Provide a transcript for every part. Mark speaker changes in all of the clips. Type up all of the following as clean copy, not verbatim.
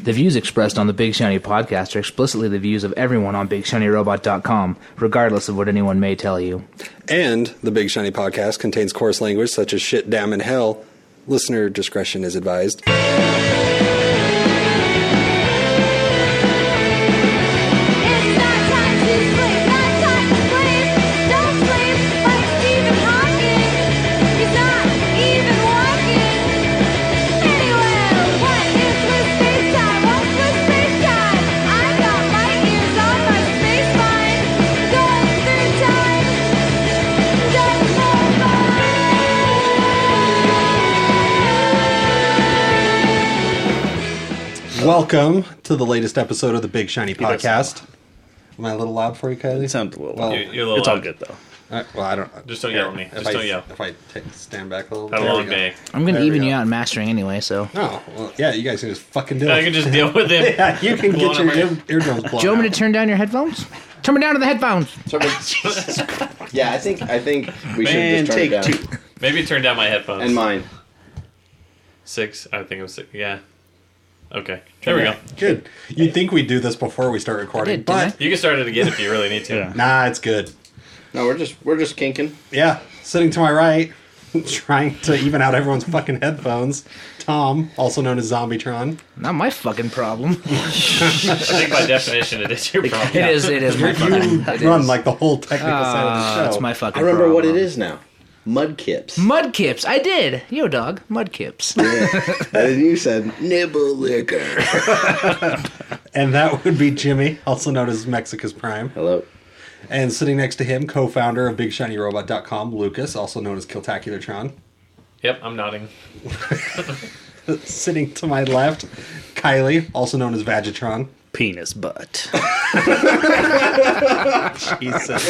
Speaker 1: The views expressed on the Big Shiny Podcast are explicitly the views of everyone on BigShinyRobot.com, regardless of what anyone may tell you.
Speaker 2: And the Big Shiny Podcast contains coarse language such as shit, damn, and hell. Listener discretion is advised. Welcome to the latest episode of the Big Shiny Podcast. Am I a little loud for you, Kylie?
Speaker 3: It sounds a little
Speaker 4: Well,
Speaker 3: loud.
Speaker 4: you're a little
Speaker 3: It's
Speaker 4: loud.
Speaker 3: all good, though.
Speaker 2: Well, I don't...
Speaker 4: Just don't yell at me. Just don't yell.
Speaker 2: If I stand back a little
Speaker 4: Had a
Speaker 2: There we
Speaker 4: long
Speaker 2: go.
Speaker 4: day.
Speaker 1: I'm going to
Speaker 2: There we
Speaker 1: even
Speaker 2: go.
Speaker 1: you out in mastering anyway, so...
Speaker 2: Oh, well, yeah, you guys can just fucking do
Speaker 4: No,
Speaker 2: it.
Speaker 4: you can just deal with it.
Speaker 2: Yeah, you can
Speaker 4: Blown
Speaker 2: get your
Speaker 4: up
Speaker 2: eardrums blown
Speaker 1: Do you want me
Speaker 2: out.
Speaker 1: to turn down your headphones? Turn me down to the headphones!
Speaker 5: Yeah, I think we should
Speaker 3: Man,
Speaker 5: just turn it
Speaker 3: take
Speaker 5: down.
Speaker 3: two.
Speaker 4: Maybe turn down my headphones.
Speaker 5: And mine.
Speaker 4: 6. I think it was 6. Yeah. Okay. There we go.
Speaker 2: Good. You'd think we'd do this before we start recording,
Speaker 1: did, didn't
Speaker 2: but...
Speaker 4: You can start it again if you really need to.
Speaker 3: Yeah.
Speaker 2: Nah, it's good.
Speaker 5: No, we're just kinking.
Speaker 2: Yeah, sitting to my right, trying to even out everyone's fucking headphones, Tom, also known as Zombietron.
Speaker 1: Not my fucking problem.
Speaker 4: I think by definition it is your problem.
Speaker 1: It is my fucking...
Speaker 2: You
Speaker 1: It
Speaker 2: run
Speaker 1: is.
Speaker 2: like the whole technical side of the show.
Speaker 1: It's my fucking
Speaker 5: I remember what it
Speaker 1: problem.
Speaker 5: is now. Mudkips.
Speaker 1: Mudkips. I did. Yo, dog. Mudkips.
Speaker 5: And you said nibble liquor.
Speaker 2: And that would be Jimmy, also known as Mexicus Prime.
Speaker 5: Hello.
Speaker 2: And sitting next to him, co-founder of BigShinyRobot.com, Lucas, also known as Killtaculartron.
Speaker 4: Yep, I'm nodding.
Speaker 2: Sitting to my left, Kylie, also known as Vagitron.
Speaker 3: Penis butt.
Speaker 2: Jesus.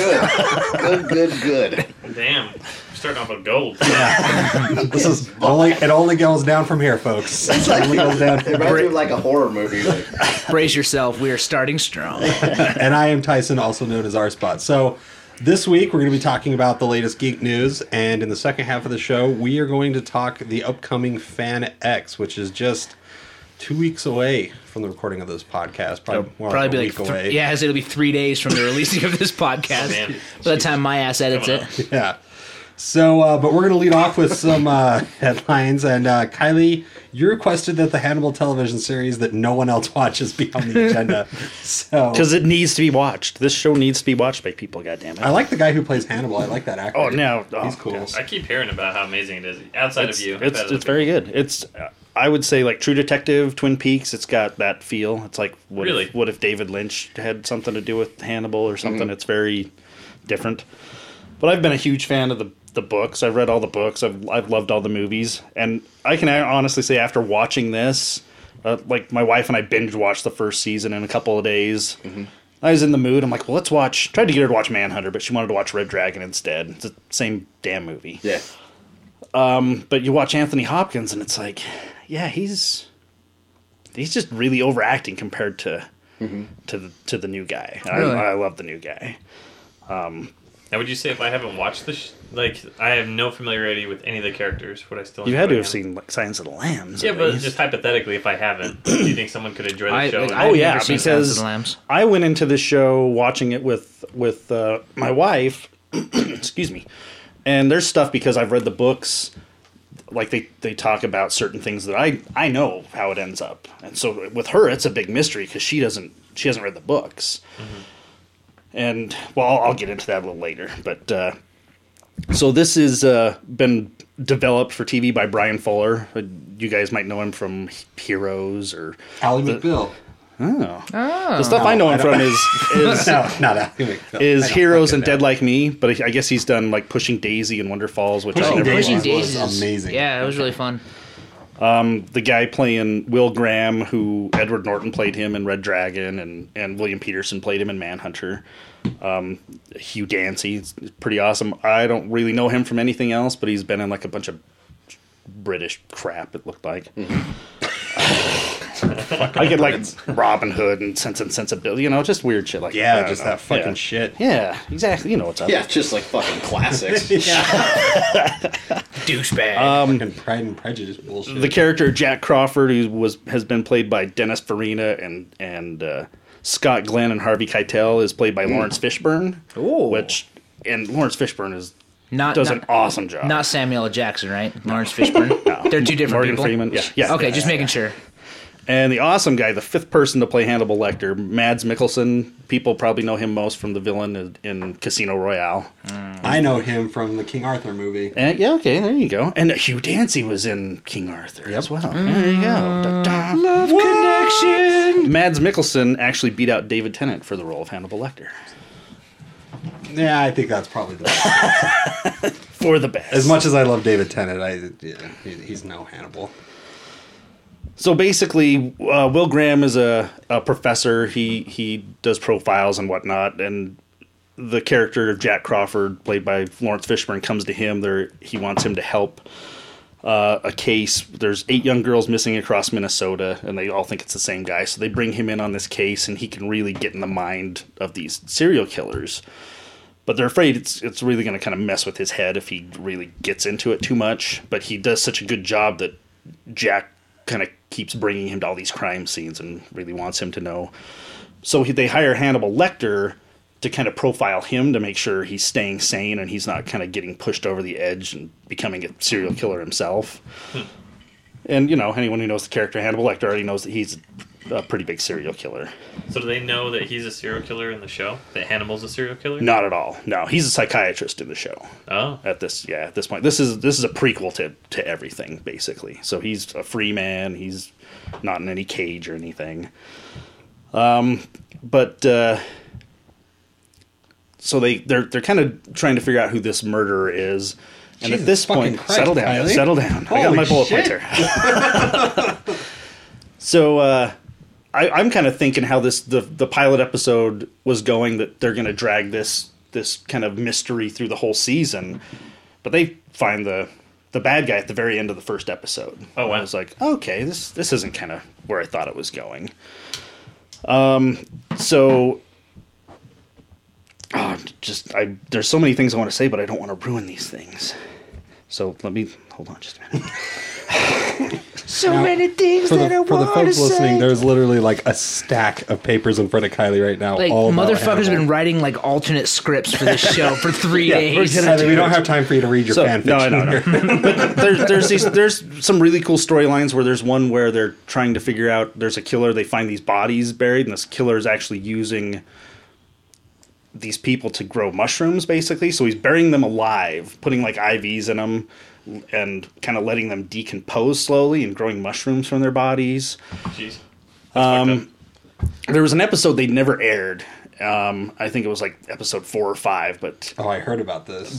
Speaker 5: Good.
Speaker 4: Damn. We're starting off with gold.
Speaker 2: This is it only goes down from here, folks. It only goes down from
Speaker 5: It reminds me of like a horror movie. Like,
Speaker 1: Brace yourself. We are starting strong.
Speaker 2: And I am Tyson, also known as R-Spot. So this week we're going to be talking about the latest geek news, and in the second half of the show we are going to talk the upcoming Fan X, which is just 2 weeks away from the recording of this podcast. Probably more like
Speaker 1: Probably
Speaker 2: a
Speaker 1: be
Speaker 2: week
Speaker 1: like...
Speaker 2: away.
Speaker 1: Yeah, it'll be 3 days from the releasing of this podcast.
Speaker 4: Man.
Speaker 1: By the time my ass edits
Speaker 4: Coming
Speaker 1: it.
Speaker 2: Yeah. So, but we're going to lead off with some headlines. And Kylie, you requested that the Hannibal television series that no one else watches be on the agenda. So,
Speaker 3: Because it needs to be watched. This show needs to be watched by people, goddammit.
Speaker 2: I like the guy who plays Hannibal. I like that actor.
Speaker 3: Oh, no.
Speaker 2: He's cool.
Speaker 3: yes.
Speaker 4: I keep hearing about how amazing it is. Outside of you.
Speaker 3: It's very good. It's I would say like True Detective, Twin Peaks. It's got that feel. It's like
Speaker 4: Really?
Speaker 3: what if David Lynch had something to do with Hannibal or something? It's very different. But I've been a huge fan of the books. I've read all the books. I've loved all the movies, and I can honestly say after watching this, like my wife and I binge watched the first season in a couple of days. I was in the mood. I'm like, well, let's watch. Tried to get her to watch Manhunter, but she wanted to watch Red Dragon instead. It's the same damn movie.
Speaker 5: yeah.
Speaker 3: But you watch Anthony Hopkins, and it's like, yeah, he's just really overacting compared to the new guy.
Speaker 1: Really?
Speaker 3: I love the new guy.
Speaker 4: Now, would you say if I haven't watched this, I have no familiarity with any of the characters, would I still
Speaker 3: You had to
Speaker 4: enjoy
Speaker 3: have
Speaker 4: him?
Speaker 3: seen like Silence of the Lambs.
Speaker 4: Yeah,
Speaker 3: at
Speaker 4: but
Speaker 3: least.
Speaker 4: just hypothetically, if I haven't, do you think someone could enjoy the
Speaker 1: I-
Speaker 4: show?
Speaker 1: like,
Speaker 4: and-
Speaker 1: I've
Speaker 3: Oh yeah,
Speaker 1: never seen Silence of
Speaker 3: because
Speaker 1: the Lambs.
Speaker 3: I went into this show watching it with my wife. Excuse me. And there's stuff because I've read the books. Like they talk about certain things that I know how it ends up, and so with her it's a big mystery because she hasn't read the books. And well, I'll get into that a little later. But so this is been developed for TV by Brian Fuller. You guys might know him from Heroes or
Speaker 2: Ally McBeal.
Speaker 3: the stuff I know him from is
Speaker 2: No, not Ally McBeal. I
Speaker 3: is
Speaker 2: don't
Speaker 3: Heroes
Speaker 2: fucking
Speaker 3: and Dead
Speaker 2: know.
Speaker 3: Like Me, but I guess he's done like Pushing Daisy and Wonder Falls, which I
Speaker 2: Pushing
Speaker 3: never
Speaker 2: Daisy
Speaker 3: watched.
Speaker 2: was amazing.
Speaker 1: Yeah, it was really fun.
Speaker 3: The guy playing Will Graham, who Edward Norton played him in Red Dragon, and William Peterson played him in Manhunter. Hugh Dancy, it's pretty awesome. I don't really know him from anything else, but he's been in like a bunch of British crap, it looked like. I get like Robin Hood and Sense and Sensibility, just weird shit like
Speaker 2: Yeah,
Speaker 3: that.
Speaker 2: just that fucking shit.
Speaker 3: Yeah, exactly. You know what's up.
Speaker 5: Yeah, just like fucking classics.
Speaker 1: Douchebag.
Speaker 2: Fucking Pride and Prejudice bullshit.
Speaker 3: The character Jack Crawford, who has been played by Dennis Farina and Scott Glenn and Harvey Keitel, is played by Lawrence Fishburne.
Speaker 1: Ooh.
Speaker 3: And Lawrence Fishburne
Speaker 1: Not
Speaker 3: does an awesome job.
Speaker 1: Not Samuel L. Jackson, right? Lawrence Fishburne.
Speaker 3: No.
Speaker 1: They're two different
Speaker 3: Morgan
Speaker 1: people.
Speaker 3: Freeman. Yeah.
Speaker 1: Okay, just making sure.
Speaker 3: And the awesome guy, the fifth person to play Hannibal Lecter, Mads Mikkelsen. People probably know him most from the villain in Casino Royale.
Speaker 2: I know him from the King Arthur movie.
Speaker 3: And yeah, okay, there you go. And Hugh Dancy was in King Arthur as well. There you go. Da-da.
Speaker 1: Love connection.
Speaker 3: Mads Mikkelsen actually beat out David Tennant for the role of Hannibal Lecter.
Speaker 2: Yeah, I think that's probably the best.
Speaker 3: For the best.
Speaker 2: As much as I love David Tennant, he's no Hannibal.
Speaker 3: So basically, Will Graham is a professor. He does profiles and whatnot, and the character of Jack Crawford, played by Lawrence Fishburne, comes to him. He wants him to help a case. There's 8 young girls missing across Minnesota, and they all think it's the same guy. So they bring him in on this case, and he can really get in the mind of these serial killers. But they're afraid it's really going to kind of mess with his head if he really gets into it too much. But he does such a good job that Jack kind of keeps bringing him to all these crime scenes and really wants him to know. So they hire Hannibal Lecter to kind of profile him to make sure he's staying sane and he's not kind of getting pushed over the edge and becoming a serial killer himself. And, anyone who knows the character Hannibal Lecter already knows that he's a pretty big serial killer.
Speaker 4: So do they know that he's a serial killer in the show? That Hannibal's a serial killer?
Speaker 3: Not at all. No, he's a psychiatrist in the show.
Speaker 4: Oh.
Speaker 3: At this point, this is a prequel to everything basically. So he's a free man. He's not in any cage or anything. So they're kind of trying to figure out who this murderer is. And
Speaker 2: Jesus
Speaker 3: at this
Speaker 2: fucking
Speaker 3: point,
Speaker 2: Christ,
Speaker 3: settle down.
Speaker 2: Kylie.
Speaker 3: Settle down. I got
Speaker 2: Holy
Speaker 3: my bullet
Speaker 2: shit.
Speaker 3: pointer. So I'm kind of thinking how the pilot episode was going, that they're going to drag this kind of mystery through the whole season, but they find the bad guy at the very end of the first episode.
Speaker 4: Oh, wow.
Speaker 3: I was like, okay, this isn't kind of where I thought it was going. There's so many things I want to say, but I don't want to ruin these things. So let me hold on just a minute.
Speaker 1: Many things
Speaker 2: For
Speaker 1: that I
Speaker 2: the
Speaker 1: want to
Speaker 2: folks listening,
Speaker 1: say.
Speaker 2: there's literally like a stack of papers in front of Kylie right now.
Speaker 1: Like,
Speaker 2: all about
Speaker 1: motherfuckers have
Speaker 2: Hannibal.
Speaker 1: been writing like alternate scripts for this show for 3 days.
Speaker 2: Kylie, we don't have time for you to read your fan
Speaker 3: No, I
Speaker 2: fiction.
Speaker 3: know. But there's some really cool storylines where there's one where they're trying to figure out, there's a killer, they find these bodies buried, and this killer is actually using these people to grow mushrooms, basically. So he's burying them alive, putting like IVs in them, and kind of letting them decompose slowly and growing mushrooms from their bodies.
Speaker 4: Jeez. That's fucked up.
Speaker 3: There was an episode they never aired. I think it was like episode 4 or 5, but
Speaker 2: Oh, I heard about this.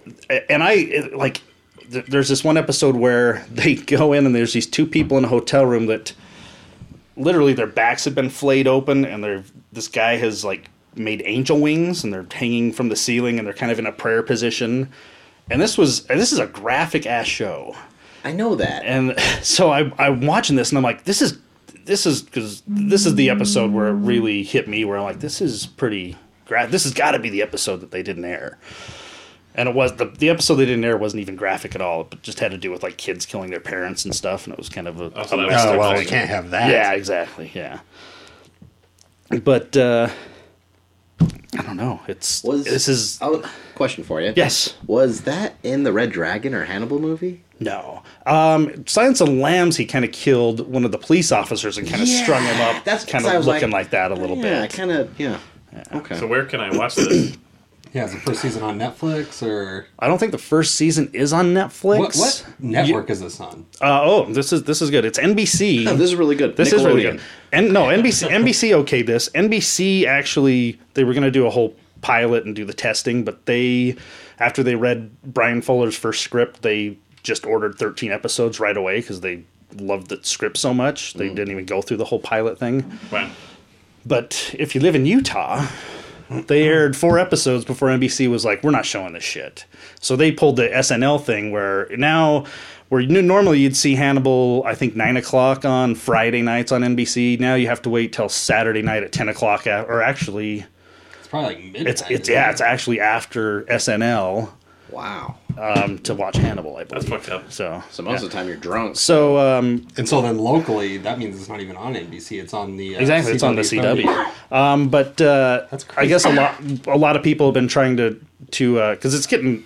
Speaker 3: there's this one episode where they go in and there's these 2 people in a hotel room that literally their backs have been flayed open, and this guy has like made angel wings, and they're hanging from the ceiling, and they're kind of in a prayer position. And this is a graphic ass show.
Speaker 5: I know that.
Speaker 3: And so I'm watching this, and I'm like, this is because this is the episode where it really hit me, where I'm like, this is pretty this has got to be the episode that they didn't air. And it was the episode they didn't air wasn't even graphic at all. It just had to do with like kids killing their parents and stuff, and it was kind of
Speaker 4: so that
Speaker 3: a
Speaker 4: was
Speaker 3: waste of
Speaker 2: Oh, well,
Speaker 3: time.
Speaker 2: we can't have that.
Speaker 3: Yeah, exactly. Yeah, but I don't know.
Speaker 5: Question for you.
Speaker 3: Yes.
Speaker 5: Was that in the Red Dragon or Hannibal movie?
Speaker 3: No. Silence of the Lambs, he kind of killed one of the police officers and kind of strung him up.
Speaker 5: That's
Speaker 3: kind
Speaker 5: 'cause I
Speaker 3: of
Speaker 5: was
Speaker 3: looking
Speaker 5: like,
Speaker 3: like that a little
Speaker 5: Yeah,
Speaker 3: bit.
Speaker 5: kind of. Yeah. Okay.
Speaker 4: So where can I watch this?
Speaker 2: Yeah, is the first season on Netflix or
Speaker 3: I don't think the first season is on Netflix.
Speaker 2: what network is this on?
Speaker 3: This is good. It's NBC.
Speaker 5: Oh, this is really good.
Speaker 3: This is really
Speaker 5: Nickelodeon.
Speaker 3: good. And no, NBC okayed this. NBC actually, they were going to do a whole pilot and do the testing, but after they read Brian Fuller's first script, they just ordered 13 episodes right away because they loved the script so much. They didn't even go through the whole pilot thing.
Speaker 4: Wow.
Speaker 3: But if you live in Utah, they aired 4 episodes before NBC was like, we're not showing this shit. So they pulled the SNL thing where now where normally you'd see Hannibal, I think 9 o'clock on Friday nights on NBC. Now you have to wait till Saturday night at 10 o'clock, or actually,
Speaker 2: It's probably like midnight.
Speaker 3: it's actually after SNL
Speaker 5: Wow.
Speaker 3: to watch Hannibal. I believe
Speaker 4: That's fucked up.
Speaker 3: So
Speaker 5: Most of the time you're drunk.
Speaker 3: So
Speaker 2: And so then locally, that means it's not even on NBC. It's on the
Speaker 3: exactly, it's on the CW. But
Speaker 2: That's
Speaker 3: I
Speaker 2: crazy.
Speaker 3: guess a lot of people have been trying to because it's getting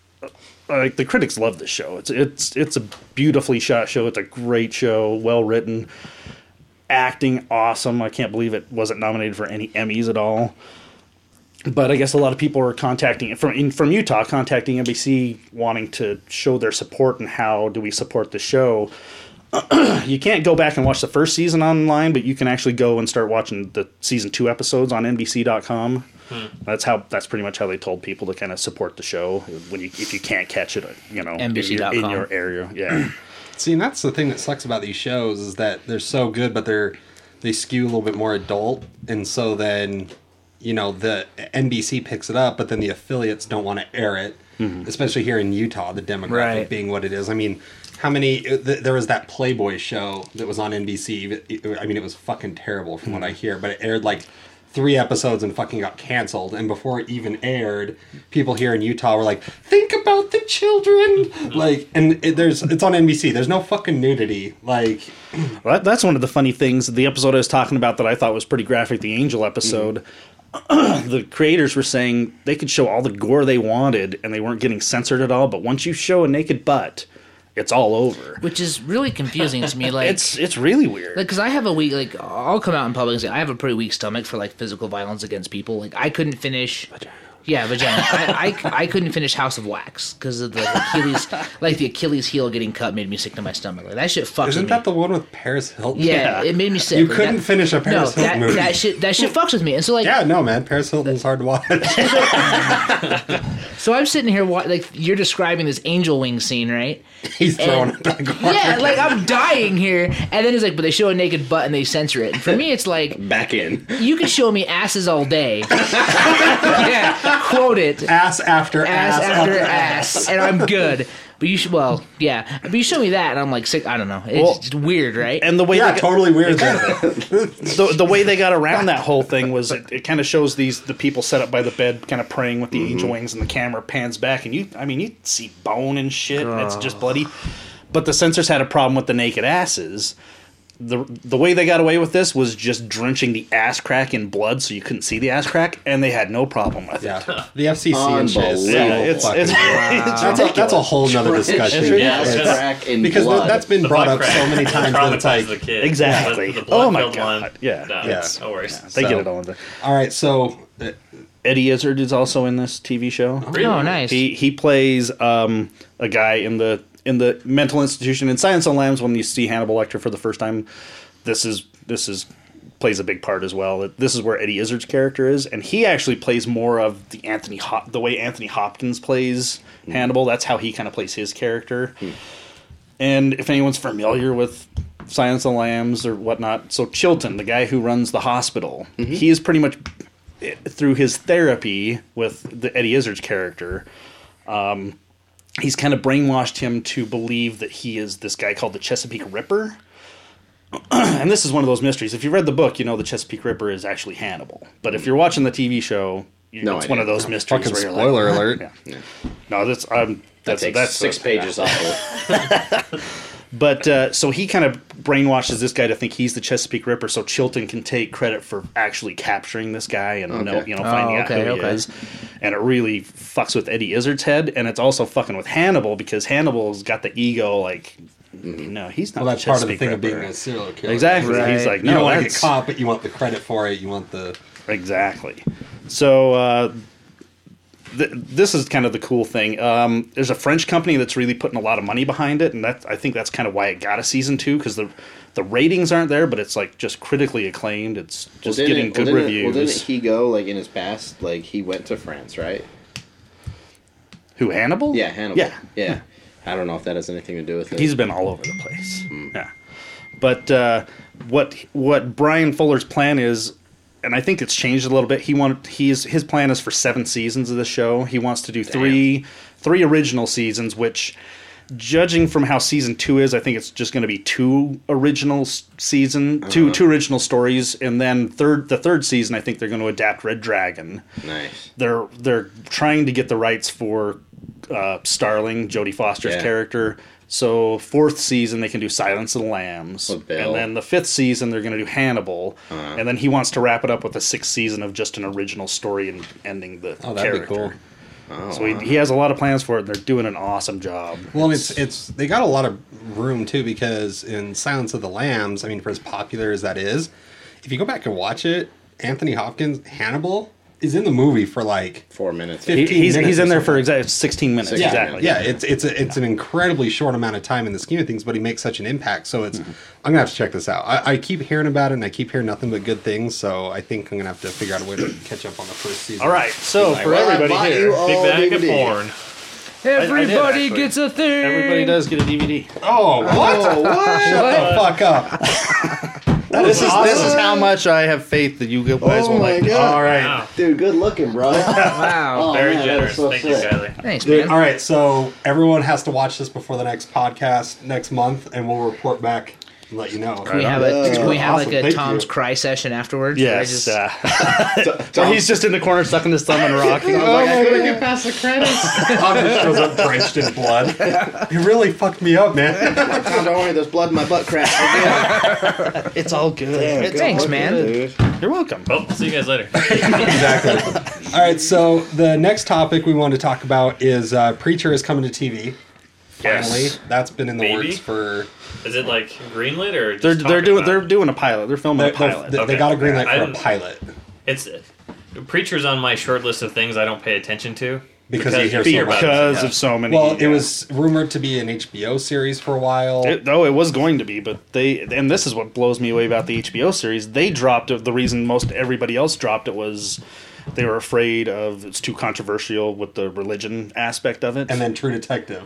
Speaker 3: like the critics love this show. It's a beautifully shot show. It's a great show, well written, acting awesome. I can't believe it wasn't nominated for any Emmys at all. But I guess a lot of people are contacting from Utah, contacting NBC, wanting to show their support and how do we support the show. You can't go back and watch the first season online, but you can actually go and start watching the season 2 episodes on NBC.com. That's pretty much how they told people to kind of support the show if you can't catch it,
Speaker 1: NBC.com.
Speaker 3: in your area. Yeah.
Speaker 2: See, and that's the thing that sucks about these shows is that they're so good, but they skew a little bit more adult, and so then the NBC picks it up, but then the affiliates don't want to air it, especially here in Utah, the demographic
Speaker 1: Right.
Speaker 2: being what it is. I mean, how many? There was that Playboy show that was on NBC. I mean, it was fucking terrible from what I hear, but it aired like 3 episodes and fucking got canceled. And before it even aired, people here in Utah were like, "Think about the children!" Like, and it's on NBC. There's no fucking nudity. Like,
Speaker 3: Well, that's one of the funny things. The episode I was talking about that I thought was pretty graphic, the Angel episode, the creators were saying they could show all the gore they wanted and they weren't getting censored at all, but once you show a naked butt, it's all over.
Speaker 1: Which is really confusing to me. Like,
Speaker 3: It's really weird.
Speaker 1: because I have I'll come out in public and say I have a pretty weak stomach for like physical violence against people. Like I couldn't finish. Yeah, vagina. I couldn't finish House of Wax because of the Achilles heel getting cut made me sick to my stomach. Like that shit fucks
Speaker 2: isn't
Speaker 1: with
Speaker 2: that
Speaker 1: me.
Speaker 2: the one with Paris Hilton?
Speaker 1: Yeah, it made me sick.
Speaker 2: You
Speaker 1: Like,
Speaker 2: couldn't
Speaker 1: that-
Speaker 2: finish a Paris
Speaker 1: no,
Speaker 2: Hilton movie.
Speaker 1: that shit fucks with me. And so like
Speaker 2: Yeah, no, man. Paris Hilton's hard to watch.
Speaker 1: so I'm sitting here like you're describing this angel wing scene, right?
Speaker 2: He's throwing it back on.
Speaker 1: Yeah, like I'm dying here, and then he's like, but they show a naked butt and they censor it. And for me, it's like
Speaker 5: Back in.
Speaker 1: you can show me asses all day. Yeah, quote it.
Speaker 2: Ass after
Speaker 1: Ass
Speaker 2: ass
Speaker 1: after ass, and I'm good. But you should, but you show me that, and I'm like sick. I don't know. It's just weird, right?
Speaker 3: And the way
Speaker 2: Yeah,
Speaker 3: they
Speaker 2: totally weird.
Speaker 3: the way they got around that whole thing was it kind of shows the people set up by the bed kind of praying with the angel wings, and the camera pans back, and you see bone and shit, and it's just bloody. But the censors had a problem with the naked asses. The way they got away with this was just drenching the ass crack in blood so you couldn't see the ass crack, and they had no problem with it.
Speaker 2: Yeah, the FCC and shit. is so
Speaker 3: Yeah,
Speaker 2: fucking
Speaker 3: it's
Speaker 2: weird. That's a whole nother discussion.
Speaker 4: Yeah,
Speaker 5: Ass
Speaker 4: it's-
Speaker 5: crack in
Speaker 2: because
Speaker 5: blood.
Speaker 2: that's been
Speaker 4: The
Speaker 2: brought
Speaker 4: blood
Speaker 2: up so
Speaker 4: crack
Speaker 2: many times that it's
Speaker 4: traumatized
Speaker 2: like,
Speaker 4: the kid.
Speaker 3: Exactly.
Speaker 4: The
Speaker 3: Oh my
Speaker 4: blood-filled
Speaker 3: God.
Speaker 4: one,
Speaker 3: Yeah.
Speaker 4: no,
Speaker 2: Yeah.
Speaker 4: no worries.
Speaker 3: They
Speaker 2: So-
Speaker 3: get it all in there.
Speaker 2: all right, so
Speaker 3: Eddie Izzard is also in this TV show.
Speaker 1: Oh, nice.
Speaker 3: He plays a guy in the mental institution in Silence of the Lambs. When you see Hannibal Lecter for the first time, this is plays a big part as well. This is where Eddie Izzard's character is, and he actually plays more of the way Anthony Hopkins plays Hannibal. That's how he kind of plays his character. And if anyone's familiar with Silence of the Lambs or whatnot, so Chilton, the guy who runs the hospital, he is pretty much through his therapy with the Eddie Izzard's character. He's kind of brainwashed him to believe that he is this guy called the Chesapeake Ripper. And this is one of those mysteries. If you read the book, you know the Chesapeake Ripper is actually Hannibal. But if you're watching the TV show,
Speaker 5: No
Speaker 3: it's
Speaker 5: idea.
Speaker 3: one of those mysteries.
Speaker 2: fucking
Speaker 3: where you're
Speaker 2: spoiler
Speaker 3: like,
Speaker 2: alert.
Speaker 3: Yeah. No, that's
Speaker 5: That takes 6 pages off of
Speaker 3: But so he kind of brainwashes this guy to think he's the Chesapeake Ripper, so Chilton can take credit for actually capturing this guy and finding out who he is. And it really fucks with Eddie Izzard's head, and it's also fucking with Hannibal because Hannibal's got the ego like, no, he's not.
Speaker 2: well, that's part of the
Speaker 3: Chesapeake
Speaker 2: thing of
Speaker 3: Ripper.
Speaker 2: being a serial killer.
Speaker 3: Exactly.
Speaker 1: Right.
Speaker 3: He's like,
Speaker 2: You
Speaker 3: no,
Speaker 2: don't want to get
Speaker 3: that's
Speaker 2: caught, but you want the credit for it. You want the
Speaker 3: exactly. So this is kind of the cool thing. There's a French company that's really putting a lot of money behind it, and I think that's kind of why it got a season 2 because the ratings aren't there, but it's like just critically acclaimed. It's just getting good reviews.
Speaker 5: Well, didn't he go, like, in his past, like, he went to France, right?
Speaker 3: Who, Hannibal?
Speaker 5: Yeah, Hannibal.
Speaker 3: Yeah.
Speaker 5: Yeah. I don't know if that has anything to do with it.
Speaker 3: He's been all over the place. Yeah. But what Brian Fuller's plan is, and I think it's changed a little bit. His plan is for 7 seasons of the show. He wants to do three original seasons, which judging from how season 2 is, I think it's just going to be 2 original two original stories, and then the third season, I think they're going to adapt Red Dragon.
Speaker 5: Nice.
Speaker 3: They're trying to get the rights for Starling, Jodie Foster's character. So 4th season they can do Silence of the Lambs,
Speaker 5: With Bill.
Speaker 3: and then the 5th season they're going to do Hannibal, and then he wants to wrap it up with a 6th season of just an original story and ending the
Speaker 2: Oh, that'd
Speaker 3: character.
Speaker 2: be cool.
Speaker 5: Oh,
Speaker 3: So he has a lot of plans for it, and they're doing an awesome job.
Speaker 2: Well, and it's they got a lot of room too, because in Silence of the Lambs, I mean, for as popular as that is, if you go back and watch it, Anthony Hopkins, Hannibal, is in the movie for like
Speaker 5: 4 minutes.
Speaker 2: 15
Speaker 3: He's
Speaker 2: minutes
Speaker 3: in
Speaker 2: or
Speaker 3: there for
Speaker 2: something.
Speaker 3: 16 minutes.
Speaker 5: Yeah,
Speaker 3: Exactly.
Speaker 2: Yeah, it's an incredibly short amount of time in the scheme of things, but he makes such an impact. So it's I'm gonna have to check this out. I keep hearing about it, and I keep hearing nothing but good things. So I think I'm gonna have to figure out a way to catch up on the first season.
Speaker 3: All right. So
Speaker 5: Like,
Speaker 3: for
Speaker 5: well, I
Speaker 3: everybody
Speaker 5: bought
Speaker 3: here,
Speaker 5: you all
Speaker 4: Big bag of
Speaker 5: DVD.
Speaker 4: porn.
Speaker 1: Everybody
Speaker 3: actually.
Speaker 1: gets a thing.
Speaker 3: everybody does get a DVD.
Speaker 2: Oh, what?
Speaker 5: Oh, what?
Speaker 2: Shut the fuck up.
Speaker 3: This is how much I have faith that you guys
Speaker 5: Oh
Speaker 3: will
Speaker 5: my
Speaker 3: like.
Speaker 5: God.
Speaker 2: All right.
Speaker 4: Wow.
Speaker 5: Dude, good looking, bro.
Speaker 1: Wow.
Speaker 5: Oh,
Speaker 4: Very
Speaker 5: man, that
Speaker 4: generous.
Speaker 5: was so
Speaker 4: Thank you,
Speaker 5: sick.
Speaker 4: Kylie.
Speaker 1: Thanks,
Speaker 2: Dude,
Speaker 1: man.
Speaker 2: all right, so everyone has to watch this before the next podcast next month, and we'll report back and let you know.
Speaker 1: Can we have like
Speaker 2: Awesome,
Speaker 1: a
Speaker 2: thank
Speaker 1: Tom's
Speaker 2: you.
Speaker 1: cry session afterwards?
Speaker 3: Yes.
Speaker 1: Where I just-
Speaker 3: So he's just in the corner sucking his thumb and rocking. I'm
Speaker 5: Oh,
Speaker 3: like,
Speaker 5: I couldn't get past the credits.
Speaker 2: Tom just shows up drenched in blood. You really fucked me up, man.
Speaker 5: Tom, don't worry, there's blood in my butt crack.
Speaker 3: it's all good.
Speaker 1: Thanks, man.
Speaker 5: Dude.
Speaker 3: You're welcome.
Speaker 4: Well, see you guys later.
Speaker 2: Exactly. All right, so the next topic we want to talk about is Preacher is coming to TV. Finally,
Speaker 3: Yes.
Speaker 2: that's been in the
Speaker 4: Maybe.
Speaker 2: works for.
Speaker 4: Is it like greenlit or
Speaker 3: They're
Speaker 4: just talking
Speaker 3: doing
Speaker 4: about it?
Speaker 3: doing a pilot. They're filming a pilot.
Speaker 2: They
Speaker 4: Okay.
Speaker 2: got a green light
Speaker 4: I
Speaker 2: for a
Speaker 4: didn't-
Speaker 2: pilot
Speaker 4: It's Preacher's on my short list of things I don't pay attention to
Speaker 2: because you hear so
Speaker 4: hear
Speaker 2: much.
Speaker 4: about it.
Speaker 3: Because of so many.
Speaker 2: Well, it was rumored to be an HBO series for a while.
Speaker 3: It was going to be, but and this is what blows me away about the HBO series. They dropped it. The reason most everybody else dropped it was they were afraid of it's too controversial with the religion aspect of it.
Speaker 2: And then True Detective.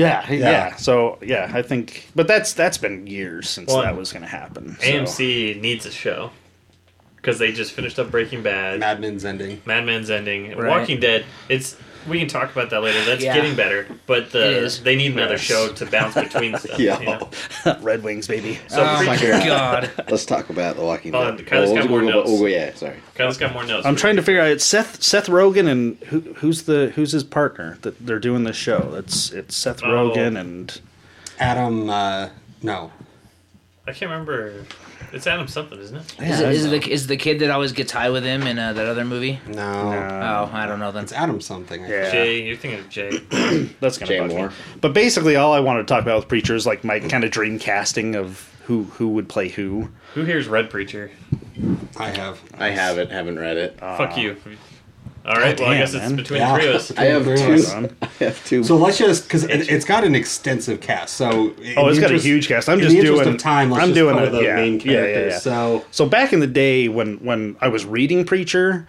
Speaker 3: Yeah. So yeah, I think, but that's been years since
Speaker 4: Well,
Speaker 3: that was going to happen. So.
Speaker 4: AMC needs a show because they just finished up Breaking Bad,
Speaker 2: Mad Men's ending.
Speaker 4: Mad Men's ending,
Speaker 1: Right.
Speaker 4: Walking Dead. We can talk about that later. That's
Speaker 1: Yeah.
Speaker 4: getting better, but
Speaker 1: It is.
Speaker 4: they need another
Speaker 3: Yes.
Speaker 4: show to bounce between stuff.
Speaker 5: Yo.
Speaker 4: You know?
Speaker 3: Red Wings, baby.
Speaker 4: So
Speaker 1: Oh my
Speaker 4: Preacher,
Speaker 1: god.
Speaker 5: Let's talk about The Walking
Speaker 4: Hold on,
Speaker 5: Dead.
Speaker 4: Kyle's got more notes.
Speaker 5: Oh, yeah, sorry.
Speaker 4: Kyle's got more notes.
Speaker 3: I'm trying to figure out. It's Seth Rogen and who's his partner that they're doing this show. It's Seth
Speaker 4: Oh.
Speaker 3: Rogen and
Speaker 2: Adam, no.
Speaker 4: I can't remember. It's Adam something, isn't it?
Speaker 1: Is the kid that always gets high with him in that other movie?
Speaker 2: No.
Speaker 1: Oh, I don't know then.
Speaker 2: It's Adam something. I
Speaker 3: Yeah.
Speaker 4: Jay, you're thinking of Jay.
Speaker 3: that's gonna
Speaker 5: Jay
Speaker 3: bug me.
Speaker 5: Moore.
Speaker 3: But basically, all I wanted to talk about with Preacher is like my kind of dream casting of who would play who.
Speaker 4: Who here's Red Preacher?
Speaker 2: I have.
Speaker 5: I haven't read it.
Speaker 4: Fuck you. All right, well, I
Speaker 3: damn,
Speaker 4: guess it's
Speaker 3: man.
Speaker 4: between
Speaker 2: Yeah.
Speaker 4: the three of us.
Speaker 5: I have
Speaker 2: Three
Speaker 5: two.
Speaker 2: of us.
Speaker 5: I have two.
Speaker 2: So let's just, because it's got an extensive cast. So
Speaker 3: Oh, it's got a huge cast. I'm
Speaker 2: in
Speaker 3: just
Speaker 2: the interest
Speaker 3: doing.
Speaker 2: of time. Let's
Speaker 3: I'm
Speaker 2: just
Speaker 3: doing
Speaker 2: cover
Speaker 3: it.
Speaker 2: the
Speaker 3: Yeah,
Speaker 2: main characters.
Speaker 3: yeah.
Speaker 2: So
Speaker 3: back in the day when I was reading Preacher,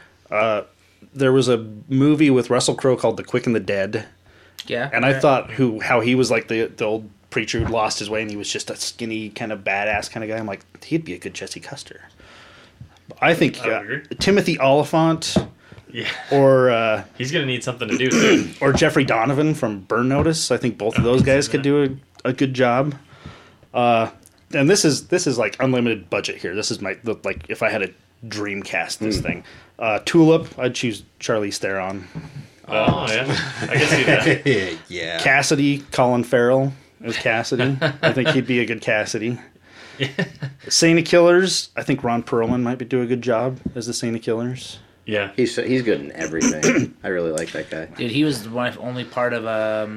Speaker 3: there was a movie with Russell Crowe called The Quick and the Dead,
Speaker 1: Yeah.
Speaker 3: and I thought how he was like the old preacher who lost his way and he was just a skinny kind of badass kind of guy. I'm like, he'd be a good Jesse Custer. I think
Speaker 4: I would agree.
Speaker 3: Timothy Oliphant
Speaker 4: Yeah,
Speaker 3: or
Speaker 4: he's gonna need something to do soon.
Speaker 3: Jeffrey Donovan from Burn Notice. I think both of those guys could do a good job. And this is like unlimited budget here. This is like if I had a dream cast this thing. Tulip, I'd choose Charlize Theron.
Speaker 4: Oh yeah, I can see that.
Speaker 2: yeah.
Speaker 3: Cassidy, Colin Farrell as Cassidy. I think he'd be a good Cassidy. Saint of Killers, I think Ron Perlman might do a good job as the Saint of Killers.
Speaker 4: Yeah,
Speaker 5: He's good in everything. I really like that guy.
Speaker 1: Dude, he was the only part of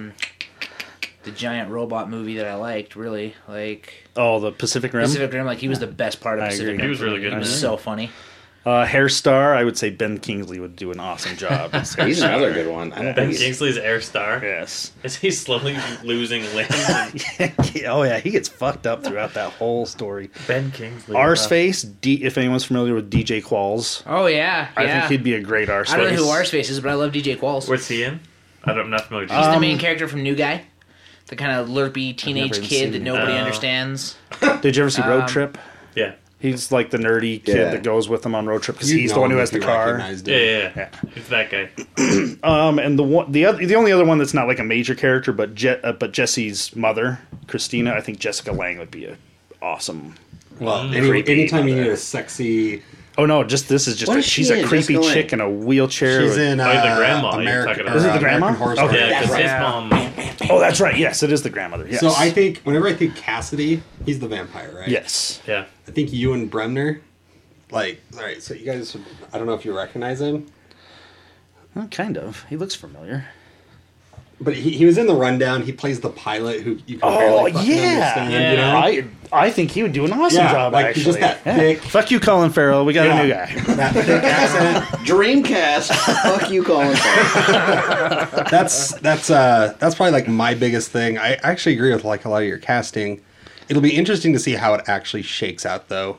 Speaker 1: the giant robot movie that I liked. Really, like
Speaker 3: Oh, the Pacific Rim.
Speaker 1: Pacific Rim. Like he was the best part of
Speaker 3: I
Speaker 1: Pacific
Speaker 3: agree.
Speaker 1: Rim.
Speaker 4: He was really good
Speaker 1: He
Speaker 4: in
Speaker 1: was
Speaker 4: that.
Speaker 1: so funny.
Speaker 3: Hairstar, I would say Ben Kingsley would do an awesome job. as
Speaker 5: He's
Speaker 3: Hairstar.
Speaker 5: another good one. I don't
Speaker 4: Ben
Speaker 5: think he's,
Speaker 4: Kingsley's Air Star.
Speaker 3: Yes.
Speaker 4: Is he slowly losing limbs?
Speaker 3: Oh yeah, he gets fucked up throughout that whole story.
Speaker 4: Ben Kingsley.
Speaker 3: Arseface, if anyone's familiar with DJ Qualls,
Speaker 1: Oh yeah,
Speaker 3: I
Speaker 1: yeah.
Speaker 3: think he'd be a great Arseface.
Speaker 1: I don't know who Arseface is, but I love DJ Qualls.
Speaker 4: What's he in? I'm not familiar.
Speaker 1: He's the main character from New Guy. The kind of lerpy
Speaker 3: never
Speaker 1: teenage
Speaker 3: even
Speaker 1: kid
Speaker 3: seen
Speaker 1: that
Speaker 3: it.
Speaker 1: nobody
Speaker 4: Oh.
Speaker 1: understands.
Speaker 3: Did you ever see Road Trip?
Speaker 4: yeah.
Speaker 3: He's like the nerdy kid
Speaker 5: Yeah.
Speaker 3: that goes with them on road trip because
Speaker 2: You'd
Speaker 3: he's the
Speaker 2: know
Speaker 3: one who
Speaker 2: him
Speaker 3: has
Speaker 2: if
Speaker 3: the
Speaker 2: you
Speaker 3: car.
Speaker 2: recognized him.
Speaker 4: Yeah. It's that guy.
Speaker 3: And the only other one that's not like a major character, but Jesse's mother, Christina. I think Jessica Lange would be a awesome.
Speaker 2: Well,
Speaker 3: Creepy
Speaker 2: anytime you need
Speaker 3: mother.
Speaker 2: a sexy...
Speaker 3: Oh no, this is just
Speaker 5: What is
Speaker 3: she's
Speaker 5: she
Speaker 3: a
Speaker 5: in,
Speaker 3: creepy
Speaker 5: Jessica Lange?
Speaker 3: chick in a wheelchair.
Speaker 2: She's in
Speaker 4: the grandma you're
Speaker 2: American,
Speaker 4: talking about.
Speaker 3: Is it the grandma?
Speaker 2: American Horror
Speaker 3: Okay.
Speaker 2: Story.
Speaker 4: Yeah, because his
Speaker 1: Yeah.
Speaker 4: mom.
Speaker 3: Oh, that's right. Yes, it is the grandmother. Yes.
Speaker 2: So I think, whenever I think Cassidy, he's the vampire, right?
Speaker 3: yes.
Speaker 4: Yeah.
Speaker 2: I think Ewan Bremner, like, all right, so you guys, I don't know if you recognize him,
Speaker 3: Well, kind of. He looks familiar.
Speaker 2: but he was in the Rundown. He plays the pilot who you can
Speaker 3: Oh
Speaker 2: barely fucking
Speaker 3: yeah.
Speaker 2: understand, you
Speaker 4: Yeah.
Speaker 2: know?
Speaker 3: I think he would do an awesome
Speaker 2: Yeah,
Speaker 3: job.
Speaker 2: like,
Speaker 3: actually,
Speaker 2: just that
Speaker 3: Yeah.
Speaker 2: thick-
Speaker 3: Fuck you, Colin Farrell. We got a new
Speaker 2: Yeah.
Speaker 3: guy.
Speaker 2: That thick accent.
Speaker 5: Dreamcast. Fuck you, Colin.
Speaker 2: That's probably like my biggest thing. I actually agree with like a lot of your casting. It'll be interesting to see how it actually shakes out, though.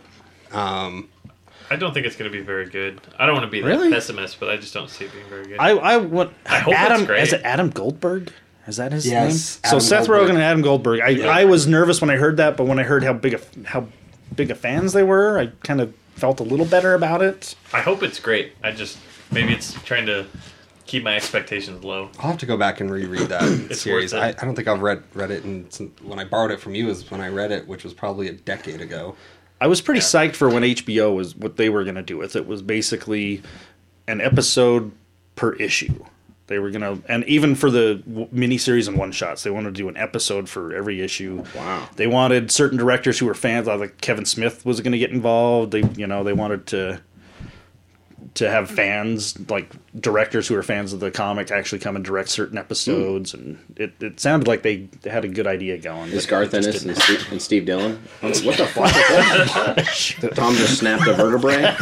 Speaker 4: I don't think it's going to be very good. I don't want to be that
Speaker 3: Really?
Speaker 4: pessimist, but I just don't see it being very good.
Speaker 3: I want
Speaker 4: I hope it's
Speaker 3: Adam.
Speaker 4: great.
Speaker 3: Is it Adam Goldberg? Is that his
Speaker 2: Yes,
Speaker 3: name? So
Speaker 2: Adam
Speaker 3: Seth
Speaker 2: Goldberg.
Speaker 3: Rogen and Adam Goldberg. I was nervous when I heard that, but when I heard how big of fans they were, I kind of felt a little better about it.
Speaker 4: I hope it's great. Maybe it's trying to keep my expectations low.
Speaker 2: I'll have to go back and reread that
Speaker 4: It's
Speaker 2: series.
Speaker 4: worth
Speaker 2: I
Speaker 4: it.
Speaker 2: don't think I've read it, and when I borrowed it from you is when I read it, which was probably a decade ago.
Speaker 3: I was pretty psyched for when HBO was what they were going to do with it. Was basically an episode per issue. They were going to, and even for the miniseries and one shots, they wanted to do an episode for every issue.
Speaker 5: Wow.
Speaker 3: They wanted certain directors who were fans, like Kevin Smith was going to get involved. They wanted to have fans, like directors who are fans of the comic, actually come and direct certain episodes, and it sounded like they had a good idea going.
Speaker 5: Is
Speaker 3: but
Speaker 5: Garth
Speaker 3: it just
Speaker 5: Ennis
Speaker 3: didn't.
Speaker 5: and Steve Dillon? What the fuck is that? Tom just snapped a vertebrae.